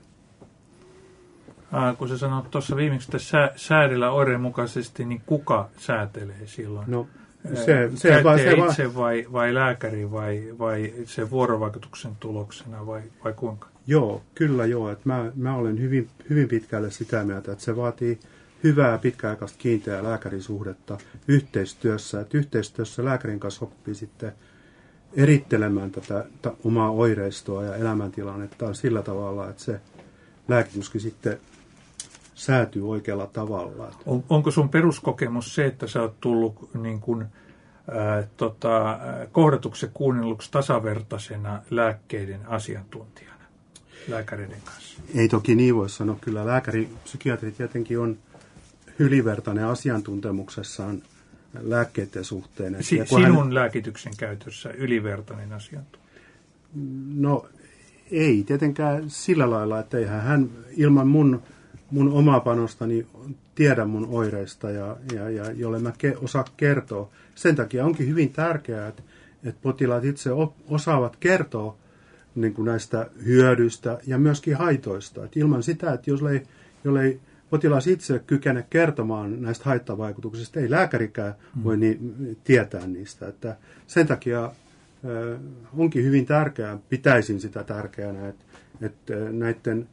Ah, kun sä sanoit tuossa viimeksi, että sä, säädellä oireen mukaisesti, niin kuka säätelee silloin? No, se, se, Käyttäjä vai, se itse vai, vai lääkäri vai, vai se vuorovaikutuksen tuloksena vai, vai kuinka? Joo, kyllä joo. Että mä, mä olen hyvin, hyvin pitkälle sitä mieltä, että se vaatii hyvää pitkäaikaista kiinteää lääkärisuhdetta yhteistyössä. Että yhteistyössä lääkärin kanssa oppii sitten erittelemään tätä ta, omaa oireistoa ja elämäntilannetta sillä tavalla, että se lääkityskin sitten säätyy oikealla tavalla. On, onko sun peruskokemus se, että sä oot tullut niin kuin, ää, tota, kohdatuksi kuunnelluksi tasavertaisena lääkkeiden asiantuntijana lääkäreiden kanssa? Ei toki niin voi sanoa. Kyllä lääkäri, psykiatri tietenkin on ylivertainen asiantuntemuksessaan lääkkeiden suhteen. Si- sinun hän... lääkityksen käytössä ylivertainen asiantuntija? No ei tietenkään sillä lailla, että eihän hän ilman mun, mun omaa panostani tiedä mun oireista ja, ja, ja jolle mä ke, osaa kertoa. Sen takia onkin hyvin tärkeää, että, että potilaat itse op, osaavat kertoa niin kuin näistä hyödyistä ja myöskin haitoista. Että ilman sitä, että jos ei, jollei potilas itse kykene kertomaan näistä haittavaikutuksista, ei lääkärikään voi ni, tietää niistä. Että sen takia onkin hyvin tärkeää, pitäisin sitä tärkeänä, että, että näiden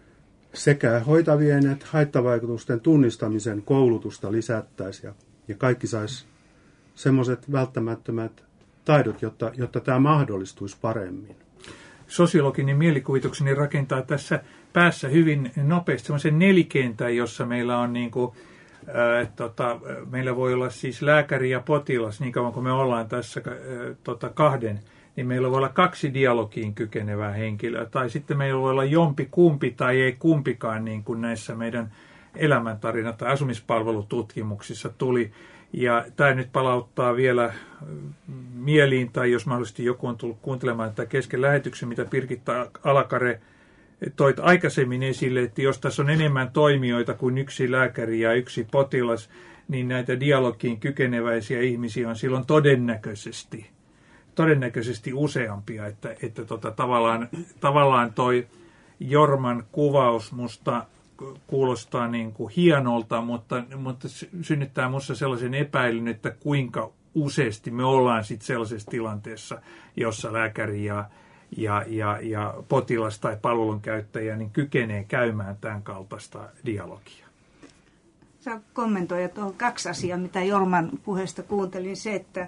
sekä hoitavien että haittavaikutusten tunnistamisen koulutusta lisättäisiin ja, ja kaikki saisi semmoiset välttämättömät taidot, jotta, jotta tämä mahdollistuisi paremmin. Sosiologinen mielikuvitukseni rakentaa tässä päässä hyvin nopeasti semmoisen nelikentän, jossa meillä on niin kuin, ää, tota, meillä voi olla siis lääkäri ja potilas, niin kauan kuin me ollaan tässä ää, tota, kahden, niin meillä voi olla kaksi dialogiin kykenevää henkilöä, tai sitten meillä voi olla jompi kumpi tai ei kumpikaan, niin kuin näissä meidän elämäntarina- tai asumispalvelututkimuksissa tuli. Ja tämä nyt palauttaa vielä mieliin, tai jos mahdollisesti joku on tullut kuuntelemaan tätä kesken lähetyksen, mitä Birgitta Alakare toit aikaisemmin esille, että jos tässä on enemmän toimijoita kuin yksi lääkäri ja yksi potilas, niin näitä dialogiin kykeneväisiä ihmisiä on silloin todennäköisesti, todennäköisesti useampia, että, että tota, tavallaan, tavallaan toi Jorman kuvaus musta kuulostaa niin kuin hienolta, mutta, mutta synnyttää minussa sellaisen epäilyn, että kuinka useasti me ollaan sitten sellaisessa tilanteessa, jossa lääkäri ja, ja, ja, ja potilas tai palvelunkäyttäjä niin kykenee käymään tämän kaltaista dialogia. Saa kommentoida tuohon kaksi asiaa, mitä Jorman puheesta kuuntelin. Se, että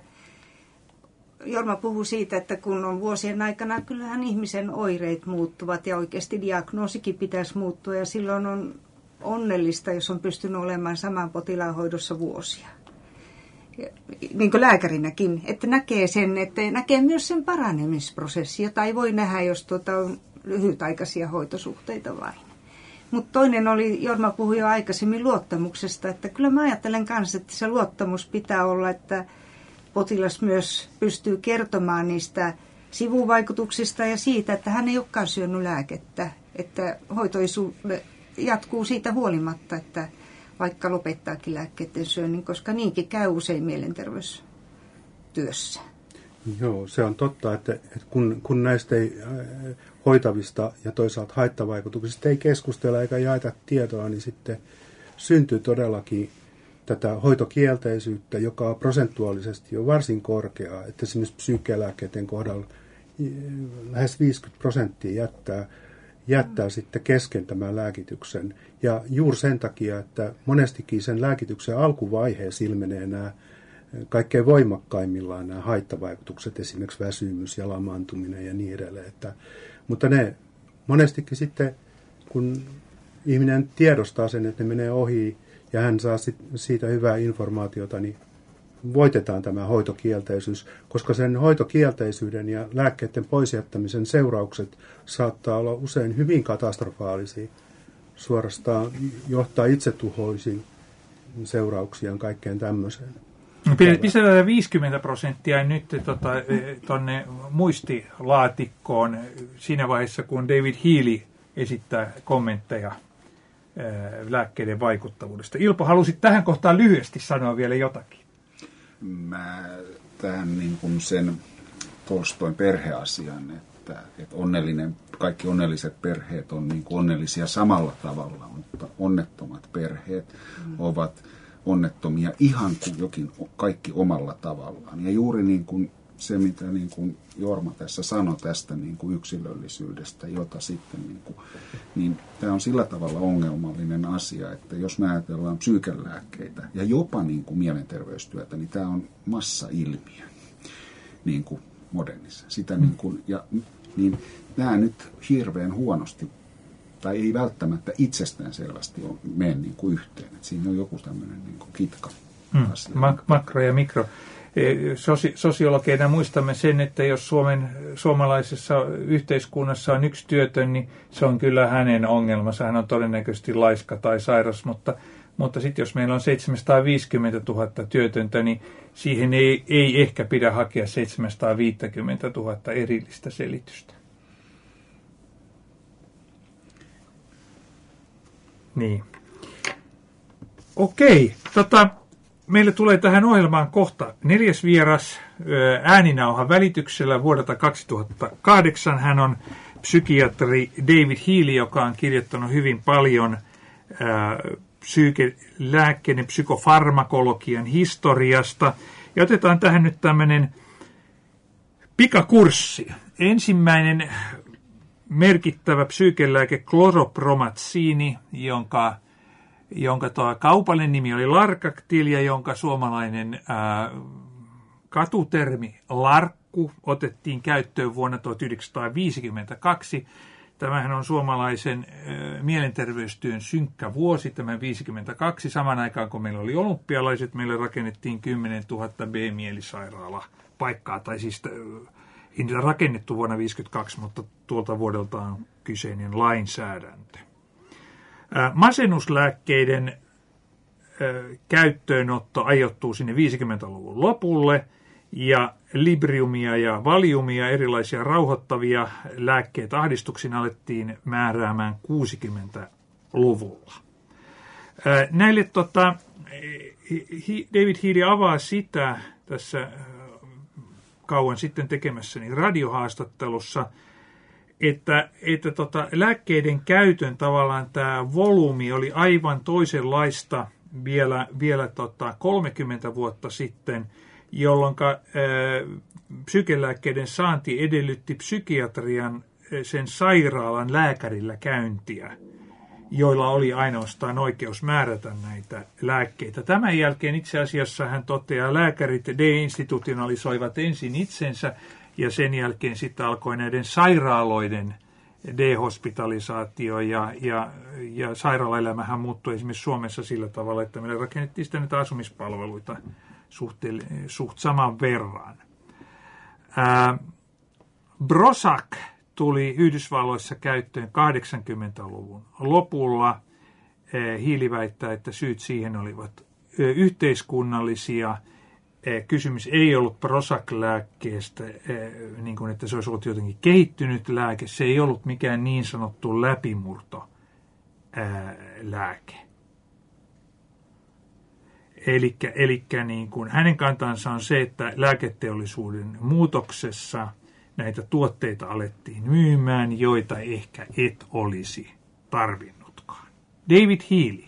Jorma puhui siitä, että kun on vuosien aikana, kyllähän ihmisen oireet muuttuvat ja oikeasti diagnoosikin pitäisi muuttua. Ja silloin on onnellista, jos on pystynyt olemaan saman potilaan hoidossa vuosia. Ja, niin kuin lääkärinäkin, että näkee sen, että näkee myös sen paranemisprosessi, jota ei voi nähdä, jos tuota on lyhytaikaisia hoitosuhteita vain. Mutta toinen oli, Jorma puhui jo aikaisemmin luottamuksesta, että kyllä mä ajattelen kanssa, että se luottamus pitää olla, että potilas myös pystyy kertomaan niistä sivuvaikutuksista ja siitä, että hän ei olekaan syönyt lääkettä, että hoitoisu jatkuu siitä huolimatta, että vaikka lopettaakin lääkkeiden syönnin, koska niinkin käy usein mielenterveystyössä. Joo, se on totta, että, että kun, kun näistä ei, äh, hoitavista ja toisaalta haittavaikutuksista ei keskustella eikä jaeta tietoa, niin sitten syntyy todellakin tätä hoitokielteisyyttä, joka on prosentuaalisesti jo varsin korkeaa, että esimerkiksi psyykelääkkeiden kohdalla lähes viisikymmentä prosenttia jättää, jättää sitten kesken tämän lääkityksen. Ja juuri sen takia, että monestikin sen lääkityksen alkuvaiheessa ilmenee nämä kaikkein voimakkaimmillaan nämä haittavaikutukset, esimerkiksi väsymys ja lamaantuminen ja niin edelleen. Että, mutta ne monestikin sitten, kun ihminen tiedostaa sen, että ne menee ohi ja hän saa sit siitä hyvää informaatiota, niin voitetaan tämä hoitokielteisyys, koska sen hoitokielteisyyden ja lääkkeiden poisjättämisen seuraukset saattaa olla usein hyvin katastrofaalisia, suorastaan johtaa itsetuhoisiin seurauksiaan kaikkeen tämmöiseen. Pistetään viisikymmentä prosenttia nyt tuonne tota, muistilaatikkoon siinä vaiheessa, kun David Healy esittää kommentteja ää, lääkkeiden vaikuttavuudesta. Ilpo, halusit tähän kohtaan lyhyesti sanoa vielä jotakin? Mä tähän niin kuin sen Tolstoin perheasian, että, että onnellinen, kaikki onnelliset perheet on niin kuin onnellisia samalla tavalla, mutta onnettomat perheet mm. ovat onnettomia ihan kuin jokin kaikki omalla tavallaan. Ja juuri niin kuin se, mitä niin kuin Jorma tässä sanoi tästä niin kuin yksilöllisyydestä, jota sitten, niin, kuin, niin tämä on sillä tavalla ongelmallinen asia, että jos me ajatellaan psyykelääkkeitä ja jopa niin kuin mielenterveystyötä, niin tämä on massailmiö niin kuin modernissa. Sitä niin kuin, ja, niin nämä nyt hirveän huonosti tai ei välttämättä itsestäänselvästi ole mene niin kuin yhteen. Että siinä on joku tämmöinen niin kuin kitka asia. Hmm. Makro ja mikro. Sosi- sosiologeina muistamme sen, että jos Suomen, suomalaisessa yhteiskunnassa on yksi työtön, niin se on kyllä hänen ongelmansa. Hän on todennäköisesti laiska tai sairas, mutta, mutta sitten jos meillä on seitsemänsataaviisikymmentätuhatta työtöntä, niin siihen ei, ei ehkä pidä hakea seitsemänsataaviisikymmentätuhatta erillistä selitystä. Niin. Okei, tota, meille tulee tähän ohjelmaan kohta neljäs vieras ääninauhan välityksellä vuodelta kaksituhattakahdeksan. Hän on psykiatri David Healy, joka on kirjoittanut hyvin paljon ää, psyykelääkkeiden psykofarmakologian historiasta. Ja otetaan tähän nyt tämmöinen pikakurssi. Ensimmäinen merkittävä psyykelääke kloropromatsiini, jonka, jonka tuo kaupallinen nimi oli Larkaktil ja jonka suomalainen ää, katutermi larkku otettiin käyttöön vuonna tuhatyhdeksänsataaviisikymmentäkaksi. Tämähän on suomalaisen ää, mielenterveystyön synkkä vuosi, tämä viisikymmentäkaksi. Saman aikaan kun meillä oli olympialaiset, meille rakennettiin kymmenentuhatta B-mielisairaala-paikkaa, tai siis ei niitä rakennettu vuonna tuhatyhdeksänsataaviisikymmentäkaksi, mutta tuolta vuodelta on kyseinen lainsäädäntö. Masennuslääkkeiden ää, käyttöönotto ajoittuu sinne viisikymmentäluvun lopulle, ja libriumia ja valiumia, erilaisia rauhoittavia lääkkeitä ahdistuksiin alettiin määräämään kuusikymmentäluvulla. Näille tota, David Healy avaa sitä tässä kauan sitten tekemässäni radiohaastattelussa, että, että tota, lääkkeiden käytön tavallaan tämä volyymi oli aivan toisenlaista vielä, vielä tota, kolmekymmentä vuotta sitten, jolloin psykelääkkeiden saanti edellytti psykiatrian sen sairaalan lääkärillä käyntiä, joilla oli ainoastaan oikeus määrätä näitä lääkkeitä. Tämän jälkeen itse asiassa hän toteaa, lääkärit deinstitutionalisoivat ensin itsensä ja sen jälkeen sitten alkoi näiden sairaaloiden dehospitalisaatio ja, ja, ja sairaalaelämähän muuttui esimerkiksi Suomessa sillä tavalla, että meille rakennettiin sitten näitä asumispalveluita suht, suht saman verran. Ää, Prozac tuli Yhdysvalloissa käyttöön kahdeksankymmentäluvun lopulla. Healy väittää, että syyt siihen olivat yhteiskunnallisia. Kysymys ei ollut Prozac-lääkkeestä, niin kuin että se olisi ollut jotenkin kehittynyt lääke. Se ei ollut mikään niin sanottu läpimurtolääke. Elikkä, elikkä niin kuin hänen kantansa on se, että lääketeollisuuden muutoksessa näitä tuotteita alettiin myymään, joita ehkä et olisi tarvinnutkaan. David Healy.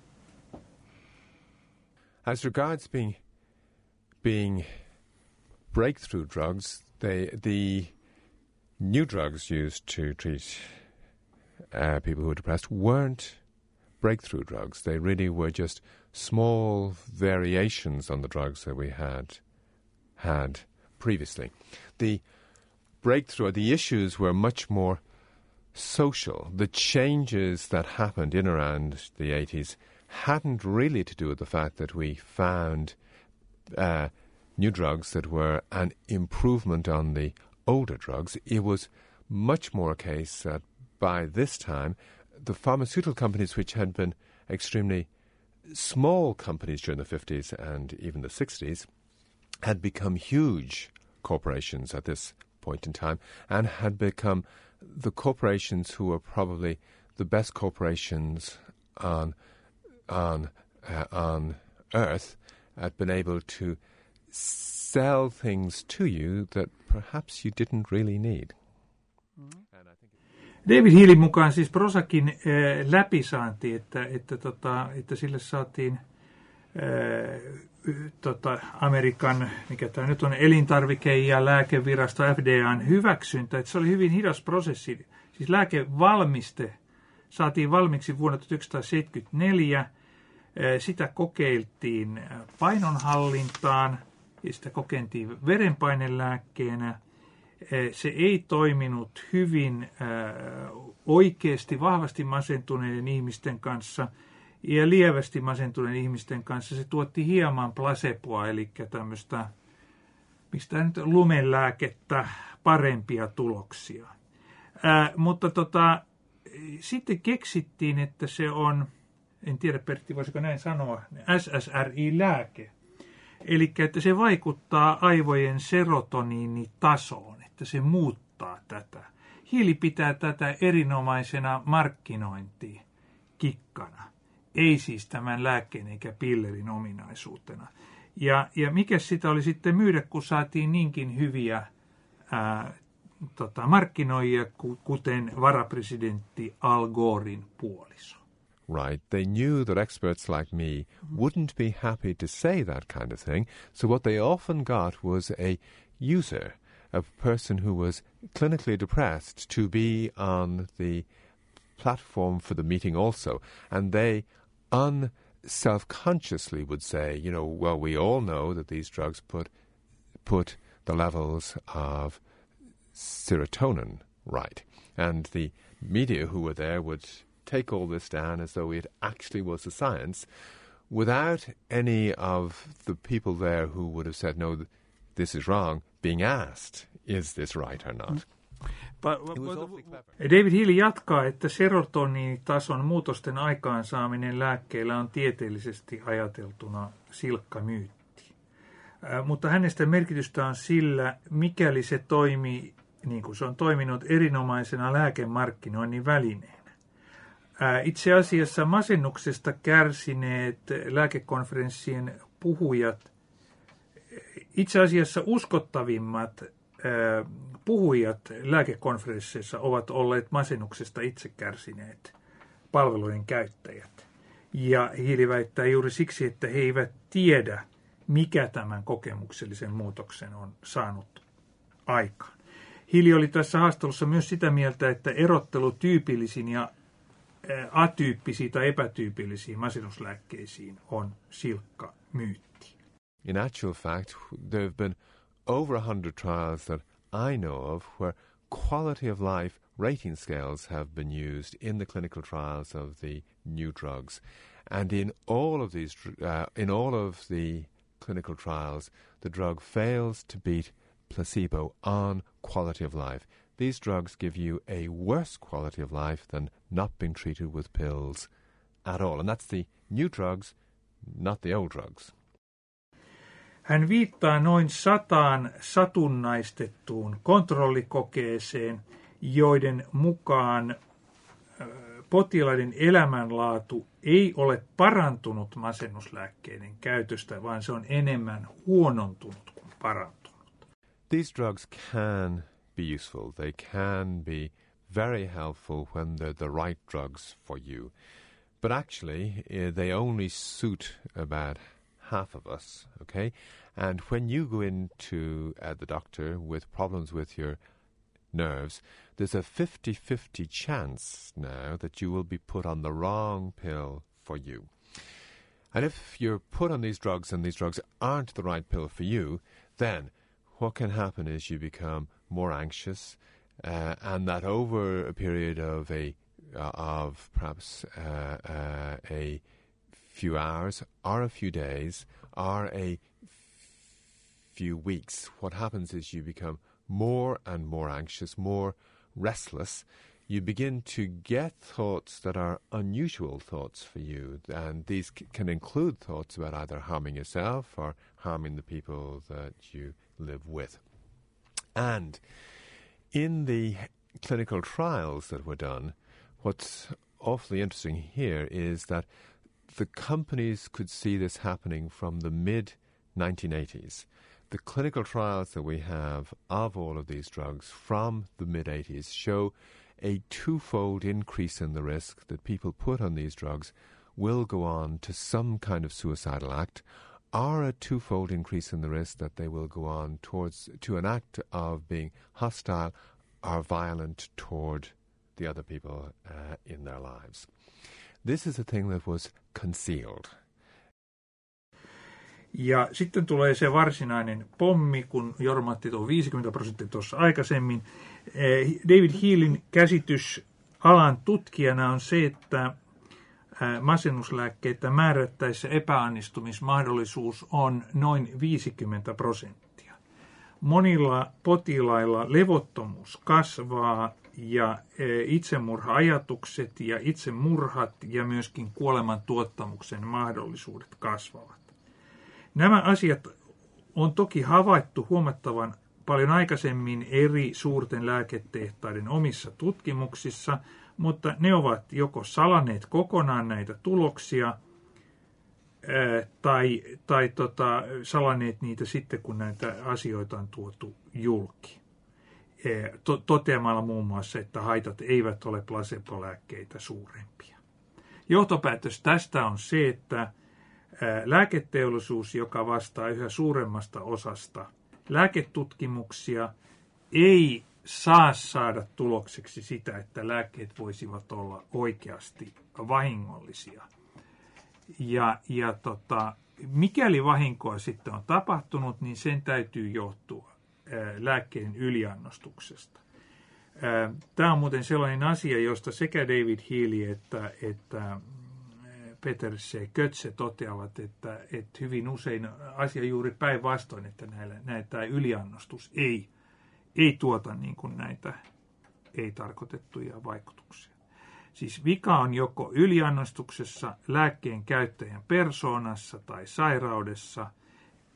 As regards being being breakthrough drugs, they the new drugs used to treat uh, people who were depressed weren't breakthrough drugs. They really were just small variations on the drugs that we had had previously. The breakthrough, the issues were much more social. The changes that happened in around the eighties hadn't really to do with the fact that we found uh, new drugs that were an improvement on the older drugs. It was much more a case that by this time, the pharmaceutical companies, which had been extremely small companies during the fifties and even the sixties, had become huge corporations at this point in time and had become the corporations who were probably the best corporations on on uh, on earth, had been able to sell things to you that perhaps you didn't really need. Mm-hmm. David Healyn mukaan siis Prozacin äh, läpisaanti, että, että, tota, että sille saatiin äh, tota, Amerikan, mikä tämä nyt on, elintarvike- ja lääkevirasto F D A:n hyväksyntä, että se oli hyvin hidas prosessi. Siis lääkevalmiste saatiin valmiiksi vuonna tuhatyhdeksänsataaseitsemänkymmentäneljä, äh, sitä kokeiltiin painonhallintaan ja sitä kokeiltiin verenpainelääkkeenä. Se ei toiminut hyvin oikeasti, vahvasti masentuneiden ihmisten kanssa ja lievästi masentuneiden ihmisten kanssa. Se tuotti hieman placeboa, eli tämmöistä, miksi tämä nyt lumelääkettä, parempia tuloksia. Ää, mutta tota, sitten keksittiin, että se on, en tiedä Pertti, voisiko näin sanoa, S S R I-lääke. Eli että se vaikuttaa aivojen serotoniinitasoon, että se muuttaa tätä. Healy pitää tätä erinomaisena markkinointikikkana, ei siis tämän lääkkeen eikä pillerin ominaisuutena. Ja, ja mikä sitä oli sitten myydä, kun saatiin niinkin hyviä ää, tota, markkinoijia, kuten varapresidentti Al Goren puoliso. Right, they knew that experts like me wouldn't be happy to say that kind of thing, so what they often got was a user, a person who was clinically depressed, to be on the platform for the meeting also, and they unself-consciously would say, you know, well, we all know that these drugs put put the levels of serotonin right, and the media who were there would take all this down as though it actually was a science, without any of the people there who would have said, no, this is wrong, being asked, is this right or not? But, but, David Healy jatkaa, että serotoniinitason muutosten aikaansaaminen lääkkeillä on tieteellisesti ajateltuna silkka myytti. Mutta hänestä merkitystä on sillä, mikäli se toimii, niin kuin se on toiminut erinomaisena lääkemarkkinoinnin välineenä. Itse asiassa masennuksesta kärsineet lääkekonferenssien puhujat, itse asiassa uskottavimmat puhujat lääkekonferensseissa ovat olleet masennuksesta itse kärsineet palvelujen käyttäjät. Ja Healy väittää juuri siksi, että he eivät tiedä, mikä tämän kokemuksellisen muutoksen on saanut aikaan. Healy oli tässä haastattelussa myös sitä mieltä, että erottelu tyypillisiin ja atyyppisiin tai epätyypillisiin masennuslääkkeisiin on silkka myytti. In actual fact, there have been over a hundred trials that I know of where quality of life rating scales have been used in the clinical trials of the new drugs. And in all of these, uh, in all of the clinical trials, the drug fails to beat placebo on quality of life. These drugs give you a worse quality of life than not being treated with pills at all. And that's the new drugs, not the old drugs. Hän viittaa noin sataan satunnaistettuun kontrollikokeeseen, joiden mukaan potilaiden elämänlaatu ei ole parantunut masennuslääkkeiden käytöstä, vaan se on enemmän huonontunut kuin parantunut. These drugs can be useful. They can be very helpful when they're the right drugs for you. But actually, uh, they only suit about half of us, okay? And when you go into uh, the doctor with problems with your nerves, there's a fifty-fifty chance now that you will be put on the wrong pill for you. And if you're put on these drugs and these drugs aren't the right pill for you, then what can happen is you become more anxious, uh, and that over a period of a uh, of perhaps uh, uh, a few hours or a few days or a few weeks, what happens is you become more and more anxious, more restless. You begin to get thoughts that are unusual thoughts for you, and these c- can include thoughts about either harming yourself or harming the people that you live with. And in the clinical trials that were done, what's awfully interesting here is that the companies could see this happening from the mid nineteen eighties. The clinical trials that we have of all of these drugs from the mid eighties show a twofold increase in the risk that people put on these drugs will go on to some kind of suicidal act, or a twofold increase in the risk that they will go on towards to an act of being hostile or violent toward the other people uh, in their lives. This is a thing that was concealed. Ja sitten tulee se varsinainen pommi, kun Jormatti tuo viisikymmentä prosenttia tuossa aikaisemmin. David Healyn käsitys alan tutkijana on se, että masennuslääkkeitä määrättäessä epäonnistumismahdollisuus on noin viisikymmentä prosenttia. Monilla potilailla levottomuus kasvaa ja itsemurha-ajatukset ja itsemurhat ja myöskin kuoleman tuottamuksen mahdollisuudet kasvavat. Nämä asiat on toki havaittu huomattavan paljon aikaisemmin eri suurten lääketehtaiden omissa tutkimuksissa, mutta ne ovat joko salanneet kokonaan näitä tuloksia ää, tai, tai tota, salanneet niitä sitten, kun näitä asioita on tuotu julki. Ää, to, toteamalla muun muassa, että haitat eivät ole placebo-lääkkeitä suurempia. Johtopäätös tästä on se, että lääketeollisuus, joka vastaa yhä suuremmasta osasta lääketutkimuksia, ei saa saada tulokseksi sitä, että lääkkeet voisivat olla oikeasti vahingollisia. Ja, ja tota, mikäli vahinkoa sitten on tapahtunut, niin sen täytyy johtua lääkkeen yliannostuksesta. Tämä on muuten sellainen asia, josta sekä David Healy että, että Peter C. Kötze toteavat, että, että hyvin usein asia juuri päinvastoin, että näillä, näitä yliannostus ei, ei tuota niin kuin näitä ei-tarkoitettuja vaikutuksia. Siis vika on joko yliannostuksessa, lääkkeen käyttäjän persoonassa tai sairaudessa,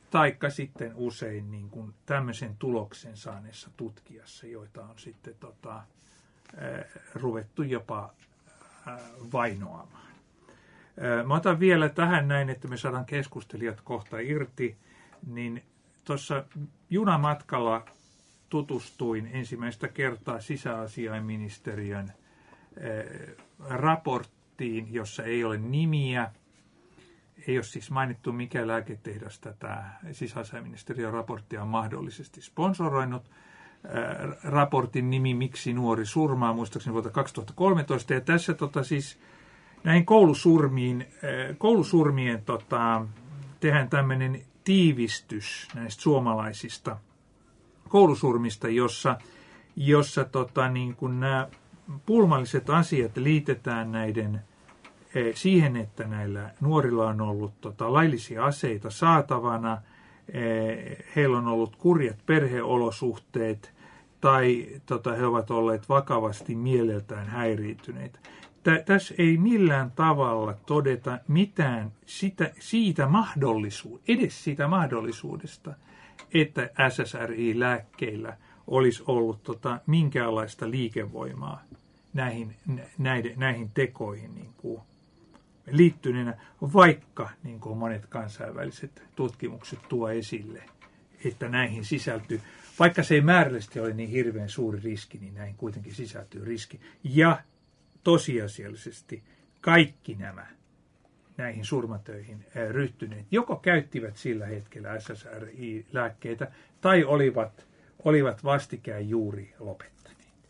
taikka sitten usein niin kuin tämmöisen tuloksen saaneessa tutkijassa, joita on sitten tota, äh, ruvettu jopa äh, vainoamaan. Äh, mä otan vielä tähän näin, että me saadaan keskustelijat kohta irti, niin tuossa junamatkalla tutustuin ensimmäistä kertaa sisäasiainministeriön äh, raporttiin, jossa ei ole nimiä. Ei ole siis mainittu, mikä lääketehdas tätä sisäasiainministeriön raporttia on mahdollisesti sponsoroinut. Raportin nimi Miksi nuori surmaa, muistaakseni vuotta kaksituhattakolmetoista. Ja tässä tota, siis näihin koulusurmiin, koulusurmien tota, tehdään tämmöinen tiivistys näistä suomalaisista koulusurmista, jossa, jossa tota, niin kun nämä pulmalliset asiat liitetään näiden siihen, että näillä nuorilla on ollut tota, laillisia aseita saatavana, heillä on ollut kurjat perheolosuhteet tai tota, he ovat olleet vakavasti mieleltään häiriintyneitä. Tä, tässä ei millään tavalla todeta mitään sitä, siitä mahdollisuudesta, edes siitä mahdollisuudesta, että S S R I-lääkkeillä olisi ollut tota, minkäänlaista liikevoimaa näihin, näiden, näihin tekoihin niin kuin liittyneenä, vaikka niin kuin monet kansainväliset tutkimukset tuo esille, että näihin sisältyy, vaikka se ei määrällisesti ole niin hirveän suuri riski, niin näihin kuitenkin sisältyy riski. Ja tosiasiallisesti kaikki nämä näihin surmatöihin ryhtyneet joko käyttivät sillä hetkellä S S R I-lääkkeitä tai olivat, olivat vastikään juuri lopettaneet.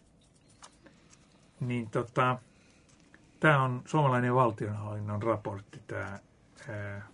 Niin tota... Tämä on suomalainen valtionhallinnon raportti, tämä ää,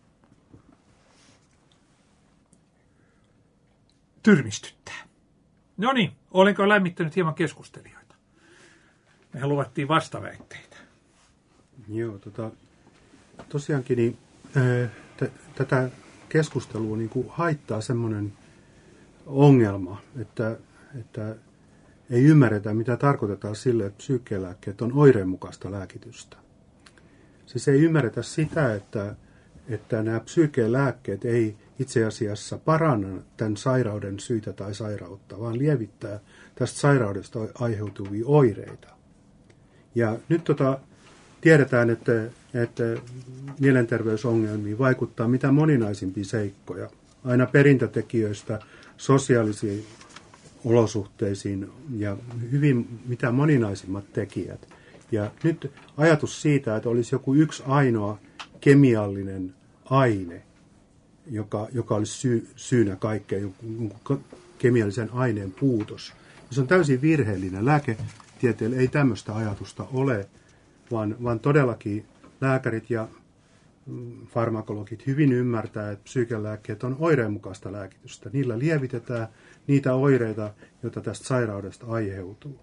tyrmistyttää. No niin, olenko lämmittänyt hieman keskustelijoita? Mehän luvattiin vastaväitteitä. Joo, tota, tosiaankin niin, ää, t- tätä keskustelua niin kuin haittaa semmoinen ongelma, että, että ei ymmärretä, mitä tarkoitetaan sille, että psyykenlääkkeet on oireenmukaista lääkitystä. Siis ei ymmärretä sitä, että, että nämä psyykenlääkkeet ei itse asiassa paranna tämän sairauden syytä tai sairautta, vaan lievittää tästä sairaudesta aiheutuvia oireita. Ja nyt tota, tiedetään, että, että mielenterveysongelmiin vaikuttaa mitä moninaisimpia seikkoja. Aina perintötekijöistä sosiaalisiin olosuhteisiin ja hyvin mitä moninaisimmat tekijät. Ja nyt ajatus siitä, että olisi joku yksi ainoa kemiallinen aine, joka, joka olisi syy, syynä kaikkeen, joku kemiallisen aineen puutos. Se on täysin virheellinen. Lääketieteellä ei tämmöistä ajatusta ole, vaan, vaan todellakin lääkärit ja farmakologit hyvin ymmärtää, että psyykenlääkkeet on oireenmukaista lääkitystä. Niillä lievitetään niitä oireita, joita tästä sairaudesta aiheutuu.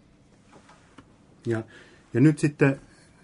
Ja, ja nyt sitten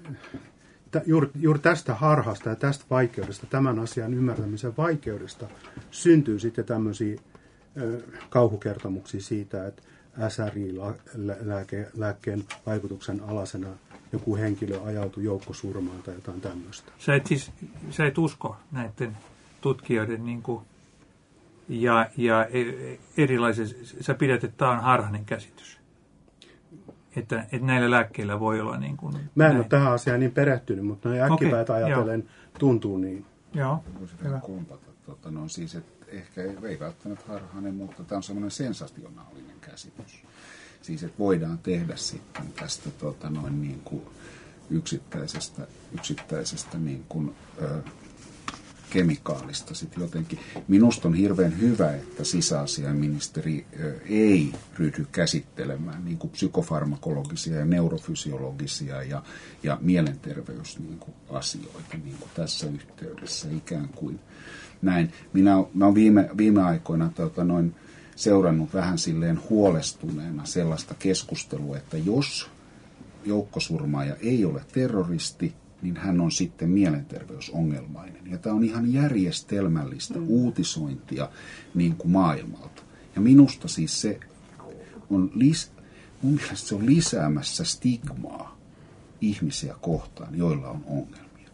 t- juuri, juuri tästä harhasta ja tästä vaikeudesta, tämän asian ymmärtämisen vaikeudesta, syntyy sitten tämmöisiä ö, kauhukertomuksia siitä, että S R I-lääkkeen vaikutuksen alasena joku henkilö ajautui joukkosurmaan tai jotain tämmöistä. Sä et siis sä et usko näiden tutkijoiden niin kuin, ja, ja erilaisen, sä pidät, että tämä on harhainen käsitys. Että, että näillä lääkkeillä voi olla niin kuin... Mä en näin. ole tähän asiaan niin perehtynyt, mutta noin äkkipäät okay, ajatellen jo. Tuntuu niin. Joo, voisi vähän kompata. Tota, no, siis, että ehkä ei, ei välttämättä harhainen, mutta tämä on semmoinen sensationaalinen käsitys. Siis, että voidaan tehdä sitten tästä tota, noin niin kuin yksittäisestä, yksittäisestä niin kuin, ö, kemikaalista sitten jotenkin. Minusta on hirveän hyvä, että sisäasiainministeri ö, ei ryhdy käsittelemään niin kuin psykofarmakologisia ja neurofysiologisia ja, ja mielenterveysasioita niin kuin tässä yhteydessä ikään kuin näin. Minä, mä olen viime, viime aikoina tota, noin, seurannut vähän silleen huolestuneena sellaista keskustelua, että jos joukkosurmaaja ei ole terroristi, niin hän on sitten mielenterveysongelmainen. Ja tämä on ihan järjestelmällistä mm. uutisointia niin kuin maailmalta. Ja minusta siis se on, lis- mun mielestä se on lisäämässä stigmaa ihmisiä kohtaan, joilla on ongelmia.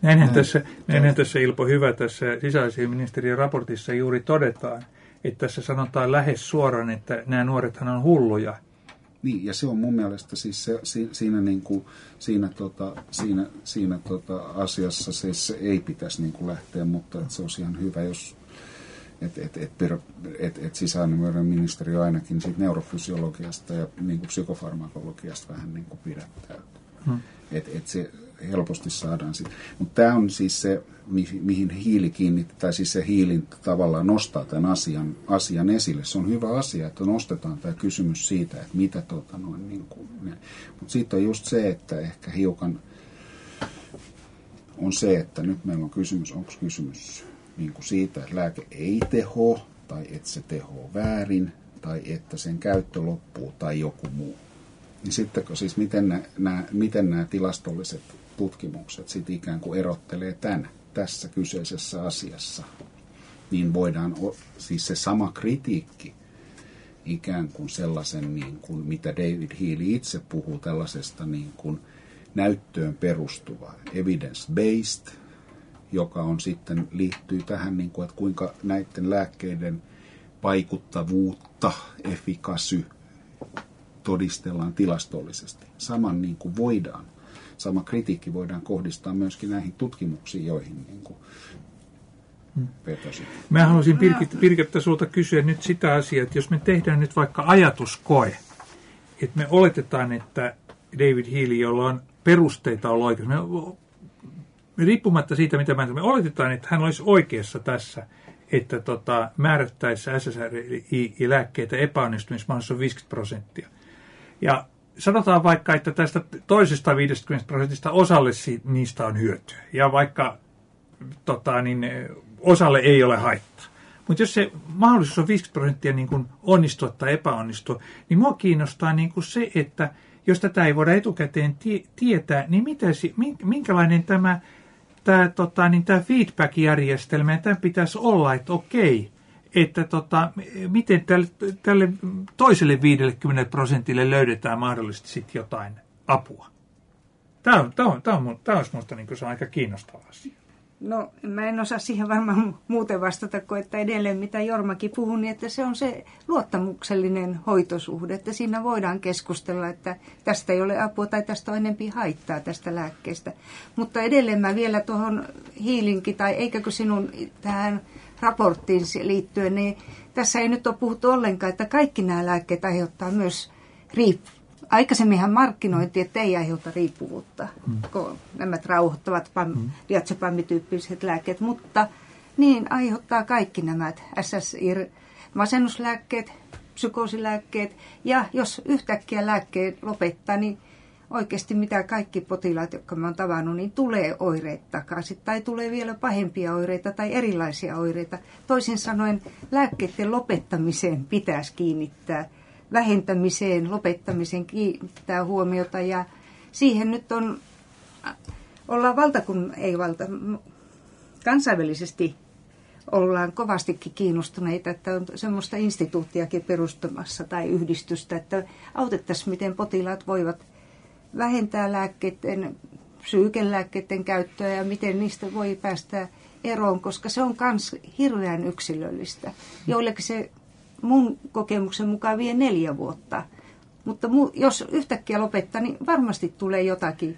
Näinhän, Näin. tässä, näinhän tässä Ilpo hyvä tässä sisäasiainministeriön raportissa juuri todetaan, että tässä sanotaan lähes suoraan, että nämä nuorethan on hulluja. Niin, ja se on mun mielestä siis se, si, siinä, niin kuin, siinä, tota, siinä, siinä tota asiassa se, se ei pitäisi niin kuin lähteä, mutta että se olisi ihan hyvä, jos et, et, et, et, et sisäasiainministeriö ainakin siitä neurofysiologiasta ja niin kuin psykofarmakologiasta vähän niin kuin pidättää. Hmm. Että et se helposti saadaan sitten. Mutta tämä on siis se, mihin hiili kiinnittää, tai siis se hiilin tavallaan nostaa tämän asian, asian esille. Se on hyvä asia, että nostetaan tämä kysymys siitä, että mitä tota noin niin kuin. Mutta sitten on just se, että ehkä hiukan on se, että nyt meillä on kysymys, onko kysymys niin kuin siitä, että lääke ei teho, tai että se tehoo väärin, tai että sen käyttö loppuu, tai joku muu. Niin sitten siis miten nämä, nämä, miten nämä tilastolliset tutkimukset sitten ikään kuin erottelee tämän tässä kyseisessä asiassa, niin voidaan, siis se sama kritiikki ikään kuin sellaisen, niin kuin mitä David Healy itse puhuu, tällaisesta niin kuin näyttöön perustuva evidence-based, joka on sitten liittyy tähän, niin kuin, että kuinka näiden lääkkeiden vaikuttavuutta, effikasy, todistellaan tilastollisesti. Saman niin kuin voidaan, sama kritiikki voidaan kohdistaa myöskin näihin tutkimuksiin, joihin niin kuin vetosin. Mä haluaisin Pirkittä, Pirkittä sulta kysyä nyt sitä asiaa, että jos me tehdään nyt vaikka ajatuskoe, että me oletetaan, että David Healy, jolla on perusteita olla oikeassa, me, me riippumatta siitä, mitä mä me oletetaan, että hän olisi oikeassa tässä, että tota, määrättäessä S S R I-lääkkeitä epäonnistumismahdollisuus on viisikymmentä prosenttia. Ja sanotaan vaikka, että tästä toisesta viisikymmentä prosentista osalle niistä on hyötyä. Ja vaikka tota, niin, osalle ei ole haittaa. Mutta jos se mahdollisuus on viisikymmentä prosenttia niin kuin onnistua tai epäonnistua, niin mua kiinnostaa niin kuin se, että jos tätä ei voida etukäteen tie- tietää, niin mitä, minkälainen tämä, tämä, tota, niin tämä feedback-järjestelmä, ja tämän pitäisi olla, että okei, että tota, miten tälle, tälle toiselle viisikymmentä prosentille löydetään mahdollisesti sitten jotain apua. Tämä on, tämä on, tämä on, tämä on minusta niin se on aika kiinnostava asia. No, mä en osaa siihen varmaan muuten vastata, kuin että edelleen mitä Jormakin puhui, niin että se on se luottamuksellinen hoitosuhde, että siinä voidaan keskustella, että tästä ei ole apua tai tästä on enemmän haittaa tästä lääkkeestä. Mutta edelleen mä vielä tuohon Healinkin, tai eikäkö sinun tähän raporttiin liittyen, niin tässä ei nyt ole puhuttu ollenkaan, että kaikki nämä lääkkeet aiheuttaa myös riippuvuutta. Aikaisemminhan markkinointi, että ei aiheuta riippuvuutta, mm. kun nämä rauhoittavat pam, mm. diazepam-tyyppiset lääkkeet, mutta niin aiheuttaa kaikki nämä S S I R-masennuslääkkeet, psykoosilääkkeet, ja jos yhtäkkiä lääkkeet lopettaa, niin oikeasti mitä kaikki potilaat, jotka mä oon tavannut, niin tulee oireet takaisin, tai tulee vielä pahempia oireita tai erilaisia oireita. Toisin sanoen lääkkeiden lopettamiseen pitäisi kiinnittää vähentämiseen, lopettamiseen kiinnittää huomiota, ja siihen nyt on, ollaan valtakun, ei valta, kansainvälisesti ollaan kovastikin kiinnostuneita, että on semmoista instituuttiakin perustamassa tai yhdistystä, että autettaisiin, miten potilaat voivat vähentää lääkkeiden, psyykelääkkeiden käyttöä ja miten niistä voi päästä eroon, koska se on myös hirveän yksilöllistä. Joillekin se mun kokemuksen mukaan vie neljä vuotta. Mutta mu- jos yhtäkkiä lopettaa, niin varmasti tulee jotakin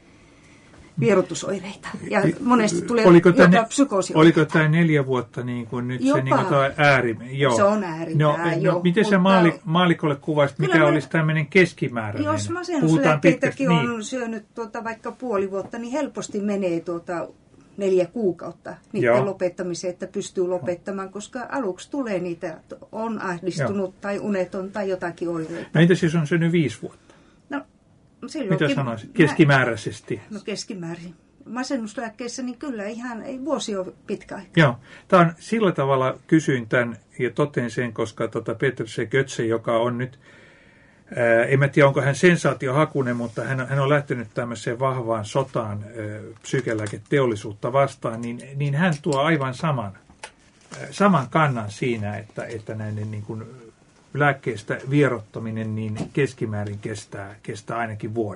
vierotusoireita. Ja monesti tulee oliko jopa tänne, psykoosioireita. Oliko tämä neljä vuotta niin kuin nyt Jopa. se niin kuin äärimmäinen? Joo. Se on äärimpää, no, joo. No, miten mutta sä maali, maalikolle kuvasit, mikä mä, olisi tämmöinen keskimääräinen? Jos masennuslääkkeitäkin on niin. syönyt tuota vaikka puoli vuotta, niin helposti menee tuota neljä kuukautta niiden Joo. lopettamiseen, että pystyy lopettamaan, koska aluksi tulee niitä, on ahdistunut Joo. tai uneton tai jotakin oireita. No entäs jos on syönyt viisi vuotta? No, mitä sanoisit? Keskimääräisesti? No keskimäärin. Masennuslääkkeissä niin kyllä ihan ei vuosi ole pitkä aika. Joo. Tämä on sillä tavalla kysyin tämän ja totein sen, koska tuota Peter C. Götze, joka on nyt Ää, en mä tiedä, onko hän sensaatiohakunen, mutta hän, hän on lähtenyt tämmöiseen vahvaan sotaan psykelääketeollisuutta vastaan, niin, niin hän tuo aivan saman, ää, saman kannan siinä, että, että näiden niin kuin lääkkeistä vierottaminen niin keskimäärin kestää, kestää ainakin vuoden.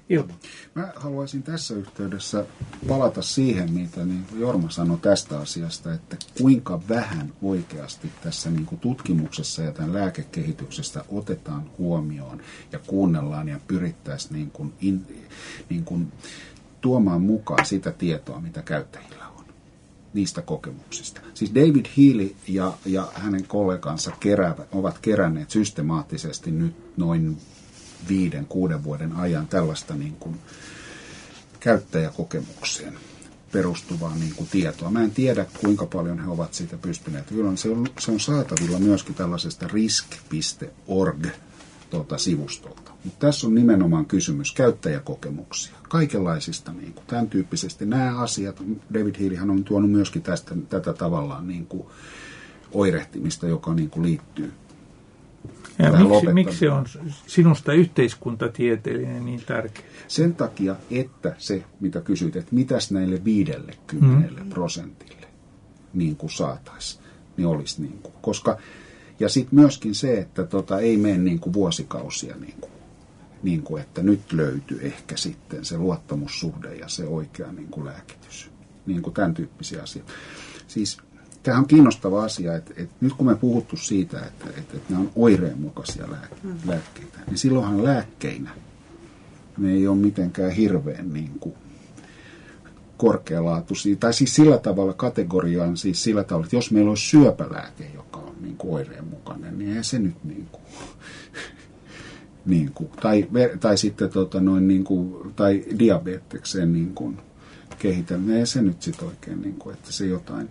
Ilpo. Mä haluaisin tässä yhteydessä palata siihen, mitä niin Jorma sanoi tästä asiasta, että kuinka vähän oikeasti tässä niin kuin tutkimuksessa ja tämän lääkekehityksestä otetaan huomioon ja kuunnellaan ja pyrittäisiin niin kuin in, niin kuin tuomaan mukaan sitä tietoa, mitä käyttäjillä on niistä kokemuksista. Siis David Healy ja, ja hänen kollegansa keräävät, ovat keränneet systemaattisesti nyt noin viiden, kuuden vuoden ajan tällaista niin kuin käyttäjäkokemukseen perustuvaa niin kuin tietoa. Mä en tiedä, kuinka paljon he ovat siitä pystyneet. Kyllä se on, se on saatavilla myöskin tällaisesta risk piste org tuota, sivustolta. Mutta tässä on nimenomaan kysymys käyttäjäkokemuksia. Kaikenlaisista niin kuin, tämän tyyppisesti nämä asiat. David Healyhän on tuonut myöskin tästä, tätä tavallaan niin kuin oirehtimista, joka niin kuin liittyy. Ja miksi, miksi on sinusta yhteiskuntatieteilijä niin tärkeä? Sen takia, että se, mitä kysyt, että mitäs näille viidelle kymmenelle mm. prosentille niin kuin saataisiin, niin olisi niin kuin, koska, ja sitten myöskin se, että tota, ei mene niin kuin vuosikausia, niin kuin, niin kuin, että nyt löytyy ehkä sitten se luottamussuhde ja se oikea niin kuin lääkitys, niin kuin tämän tyyppisiä asioita. Siis tämä on kiinnostava asia, että, että nyt kun me puhuttu siitä, että, että, että nämä on oireenmukaisia lääke, mm. lääkkeitä, niin silloinhan lääkkeinä ne ei ole mitenkään hirveän niin kuin korkealaatuisia. Tai siis sillä tavalla kategoriaan, siis sillä tavalla, että jos meillä olisi syöpälääke, joka on niin kuin oireenmukainen, niin ei se nyt niin kuin, niin kuin tai, tai sitten tota noin niin kuin, tai diabetekseen niin kuin kehitellä, niin ei se nyt sitten oikein, niin kuin, että se jotain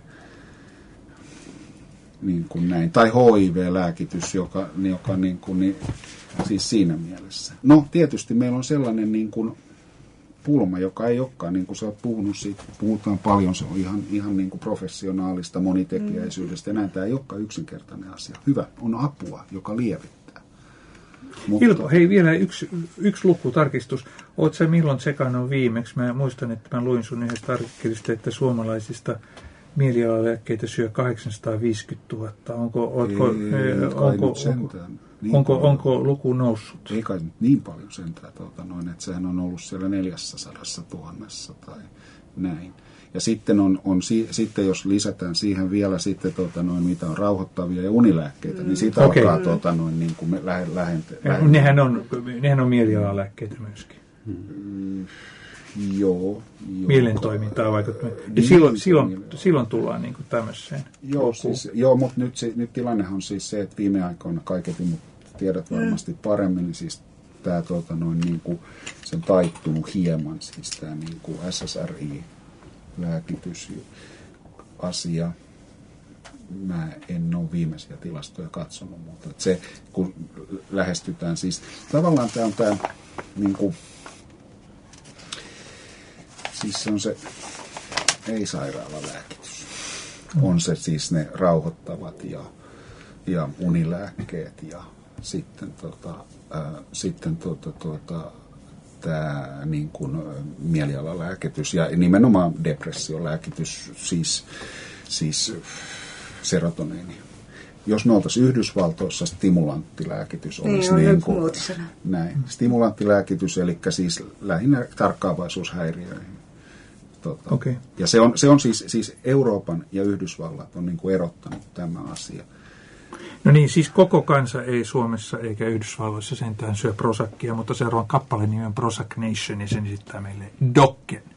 niin kuin näin. Tai H I V-lääkitys, joka, joka niin kuin, niin, siis siinä mielessä. No tietysti meillä on sellainen niin kuin pulma, joka ei olekaan, niin kuin sä oot puhunut siitä, puhutaan paljon, se on ihan, ihan niin kuin professionaalista monitekijäisyydestä, ja näin tämä ei olekaan yksinkertainen asia. Hyvä, on apua, joka lievittää. Mutta... Ilpo, hei vielä yksi, yksi lukutarkistus. Oot sä milloin tsekannut viimeksi? Mä muistan, että mä luin sun yhdestä artikkelista, että suomalaisista mielialalääkkeitä syö kahdeksansataaviisikymmentätuhatta. Onko, ootko, ei, onko, onko, niin onko, onko luku noussut? Ei kai niin paljon sentään, tuota, noin, että sehän on ollut siellä neljässäsadassa tuhannessa tai näin. Ja sitten, on, on, sitten jos lisätään siihen vielä sitten, tuota, noin, mitä on rauhoittavia ja unilääkkeitä, mm. niin siitä okay. alkaa tuota, noin, niin kuin lähe, lähentää. Nehän on, nehän on mielialalääkkeitä myöskin. Mm. Joo, joo. Mielentoimintaa vaikuttaa. Niin silloin, silloin, silloin tullaan niin kuin tämmöiseen. Joo, siis, joo, mutta nyt, se, nyt tilannehan on siis se, että viime aikoina kaiketi, mutta tiedät varmasti paremmin, niin siis tämä tuota, noin, niin kuin, se on taittunut hieman, siis tämä niin kuin S S R I-lääkitysasia. Mä en ole viimeisiä tilastoja katsonut, mutta se, kun lähestytään, siis tavallaan tämä on tämä niin kuin, siis se on se ei-sairaalalääkitys. On se siis ne rauhoittavat ja, ja unilääkkeet ja sitten, tota, ää, sitten tota, tota, tämä niin kuin mielialalääkitys ja nimenomaan depressiolääkitys, siis, siis serotoniini. Jos me oltaisiin Yhdysvaltoissa, stimulanttilääkitys olisi niin, niin kuin, näin. Stimulanttilääkitys, eli siis lähinnä tarkkaavaisuushäiriöihin. Tota, okay. Ja se on, se on siis, siis Euroopan ja Yhdysvallat on niin kuin erottanut tämä asia. No niin, siis koko kansa ei Suomessa eikä Yhdysvalloissa sentään syö Prozaccia, mutta seuraavan kappaleen nimi on Prozac Nation ja sen esittää meille Dokke.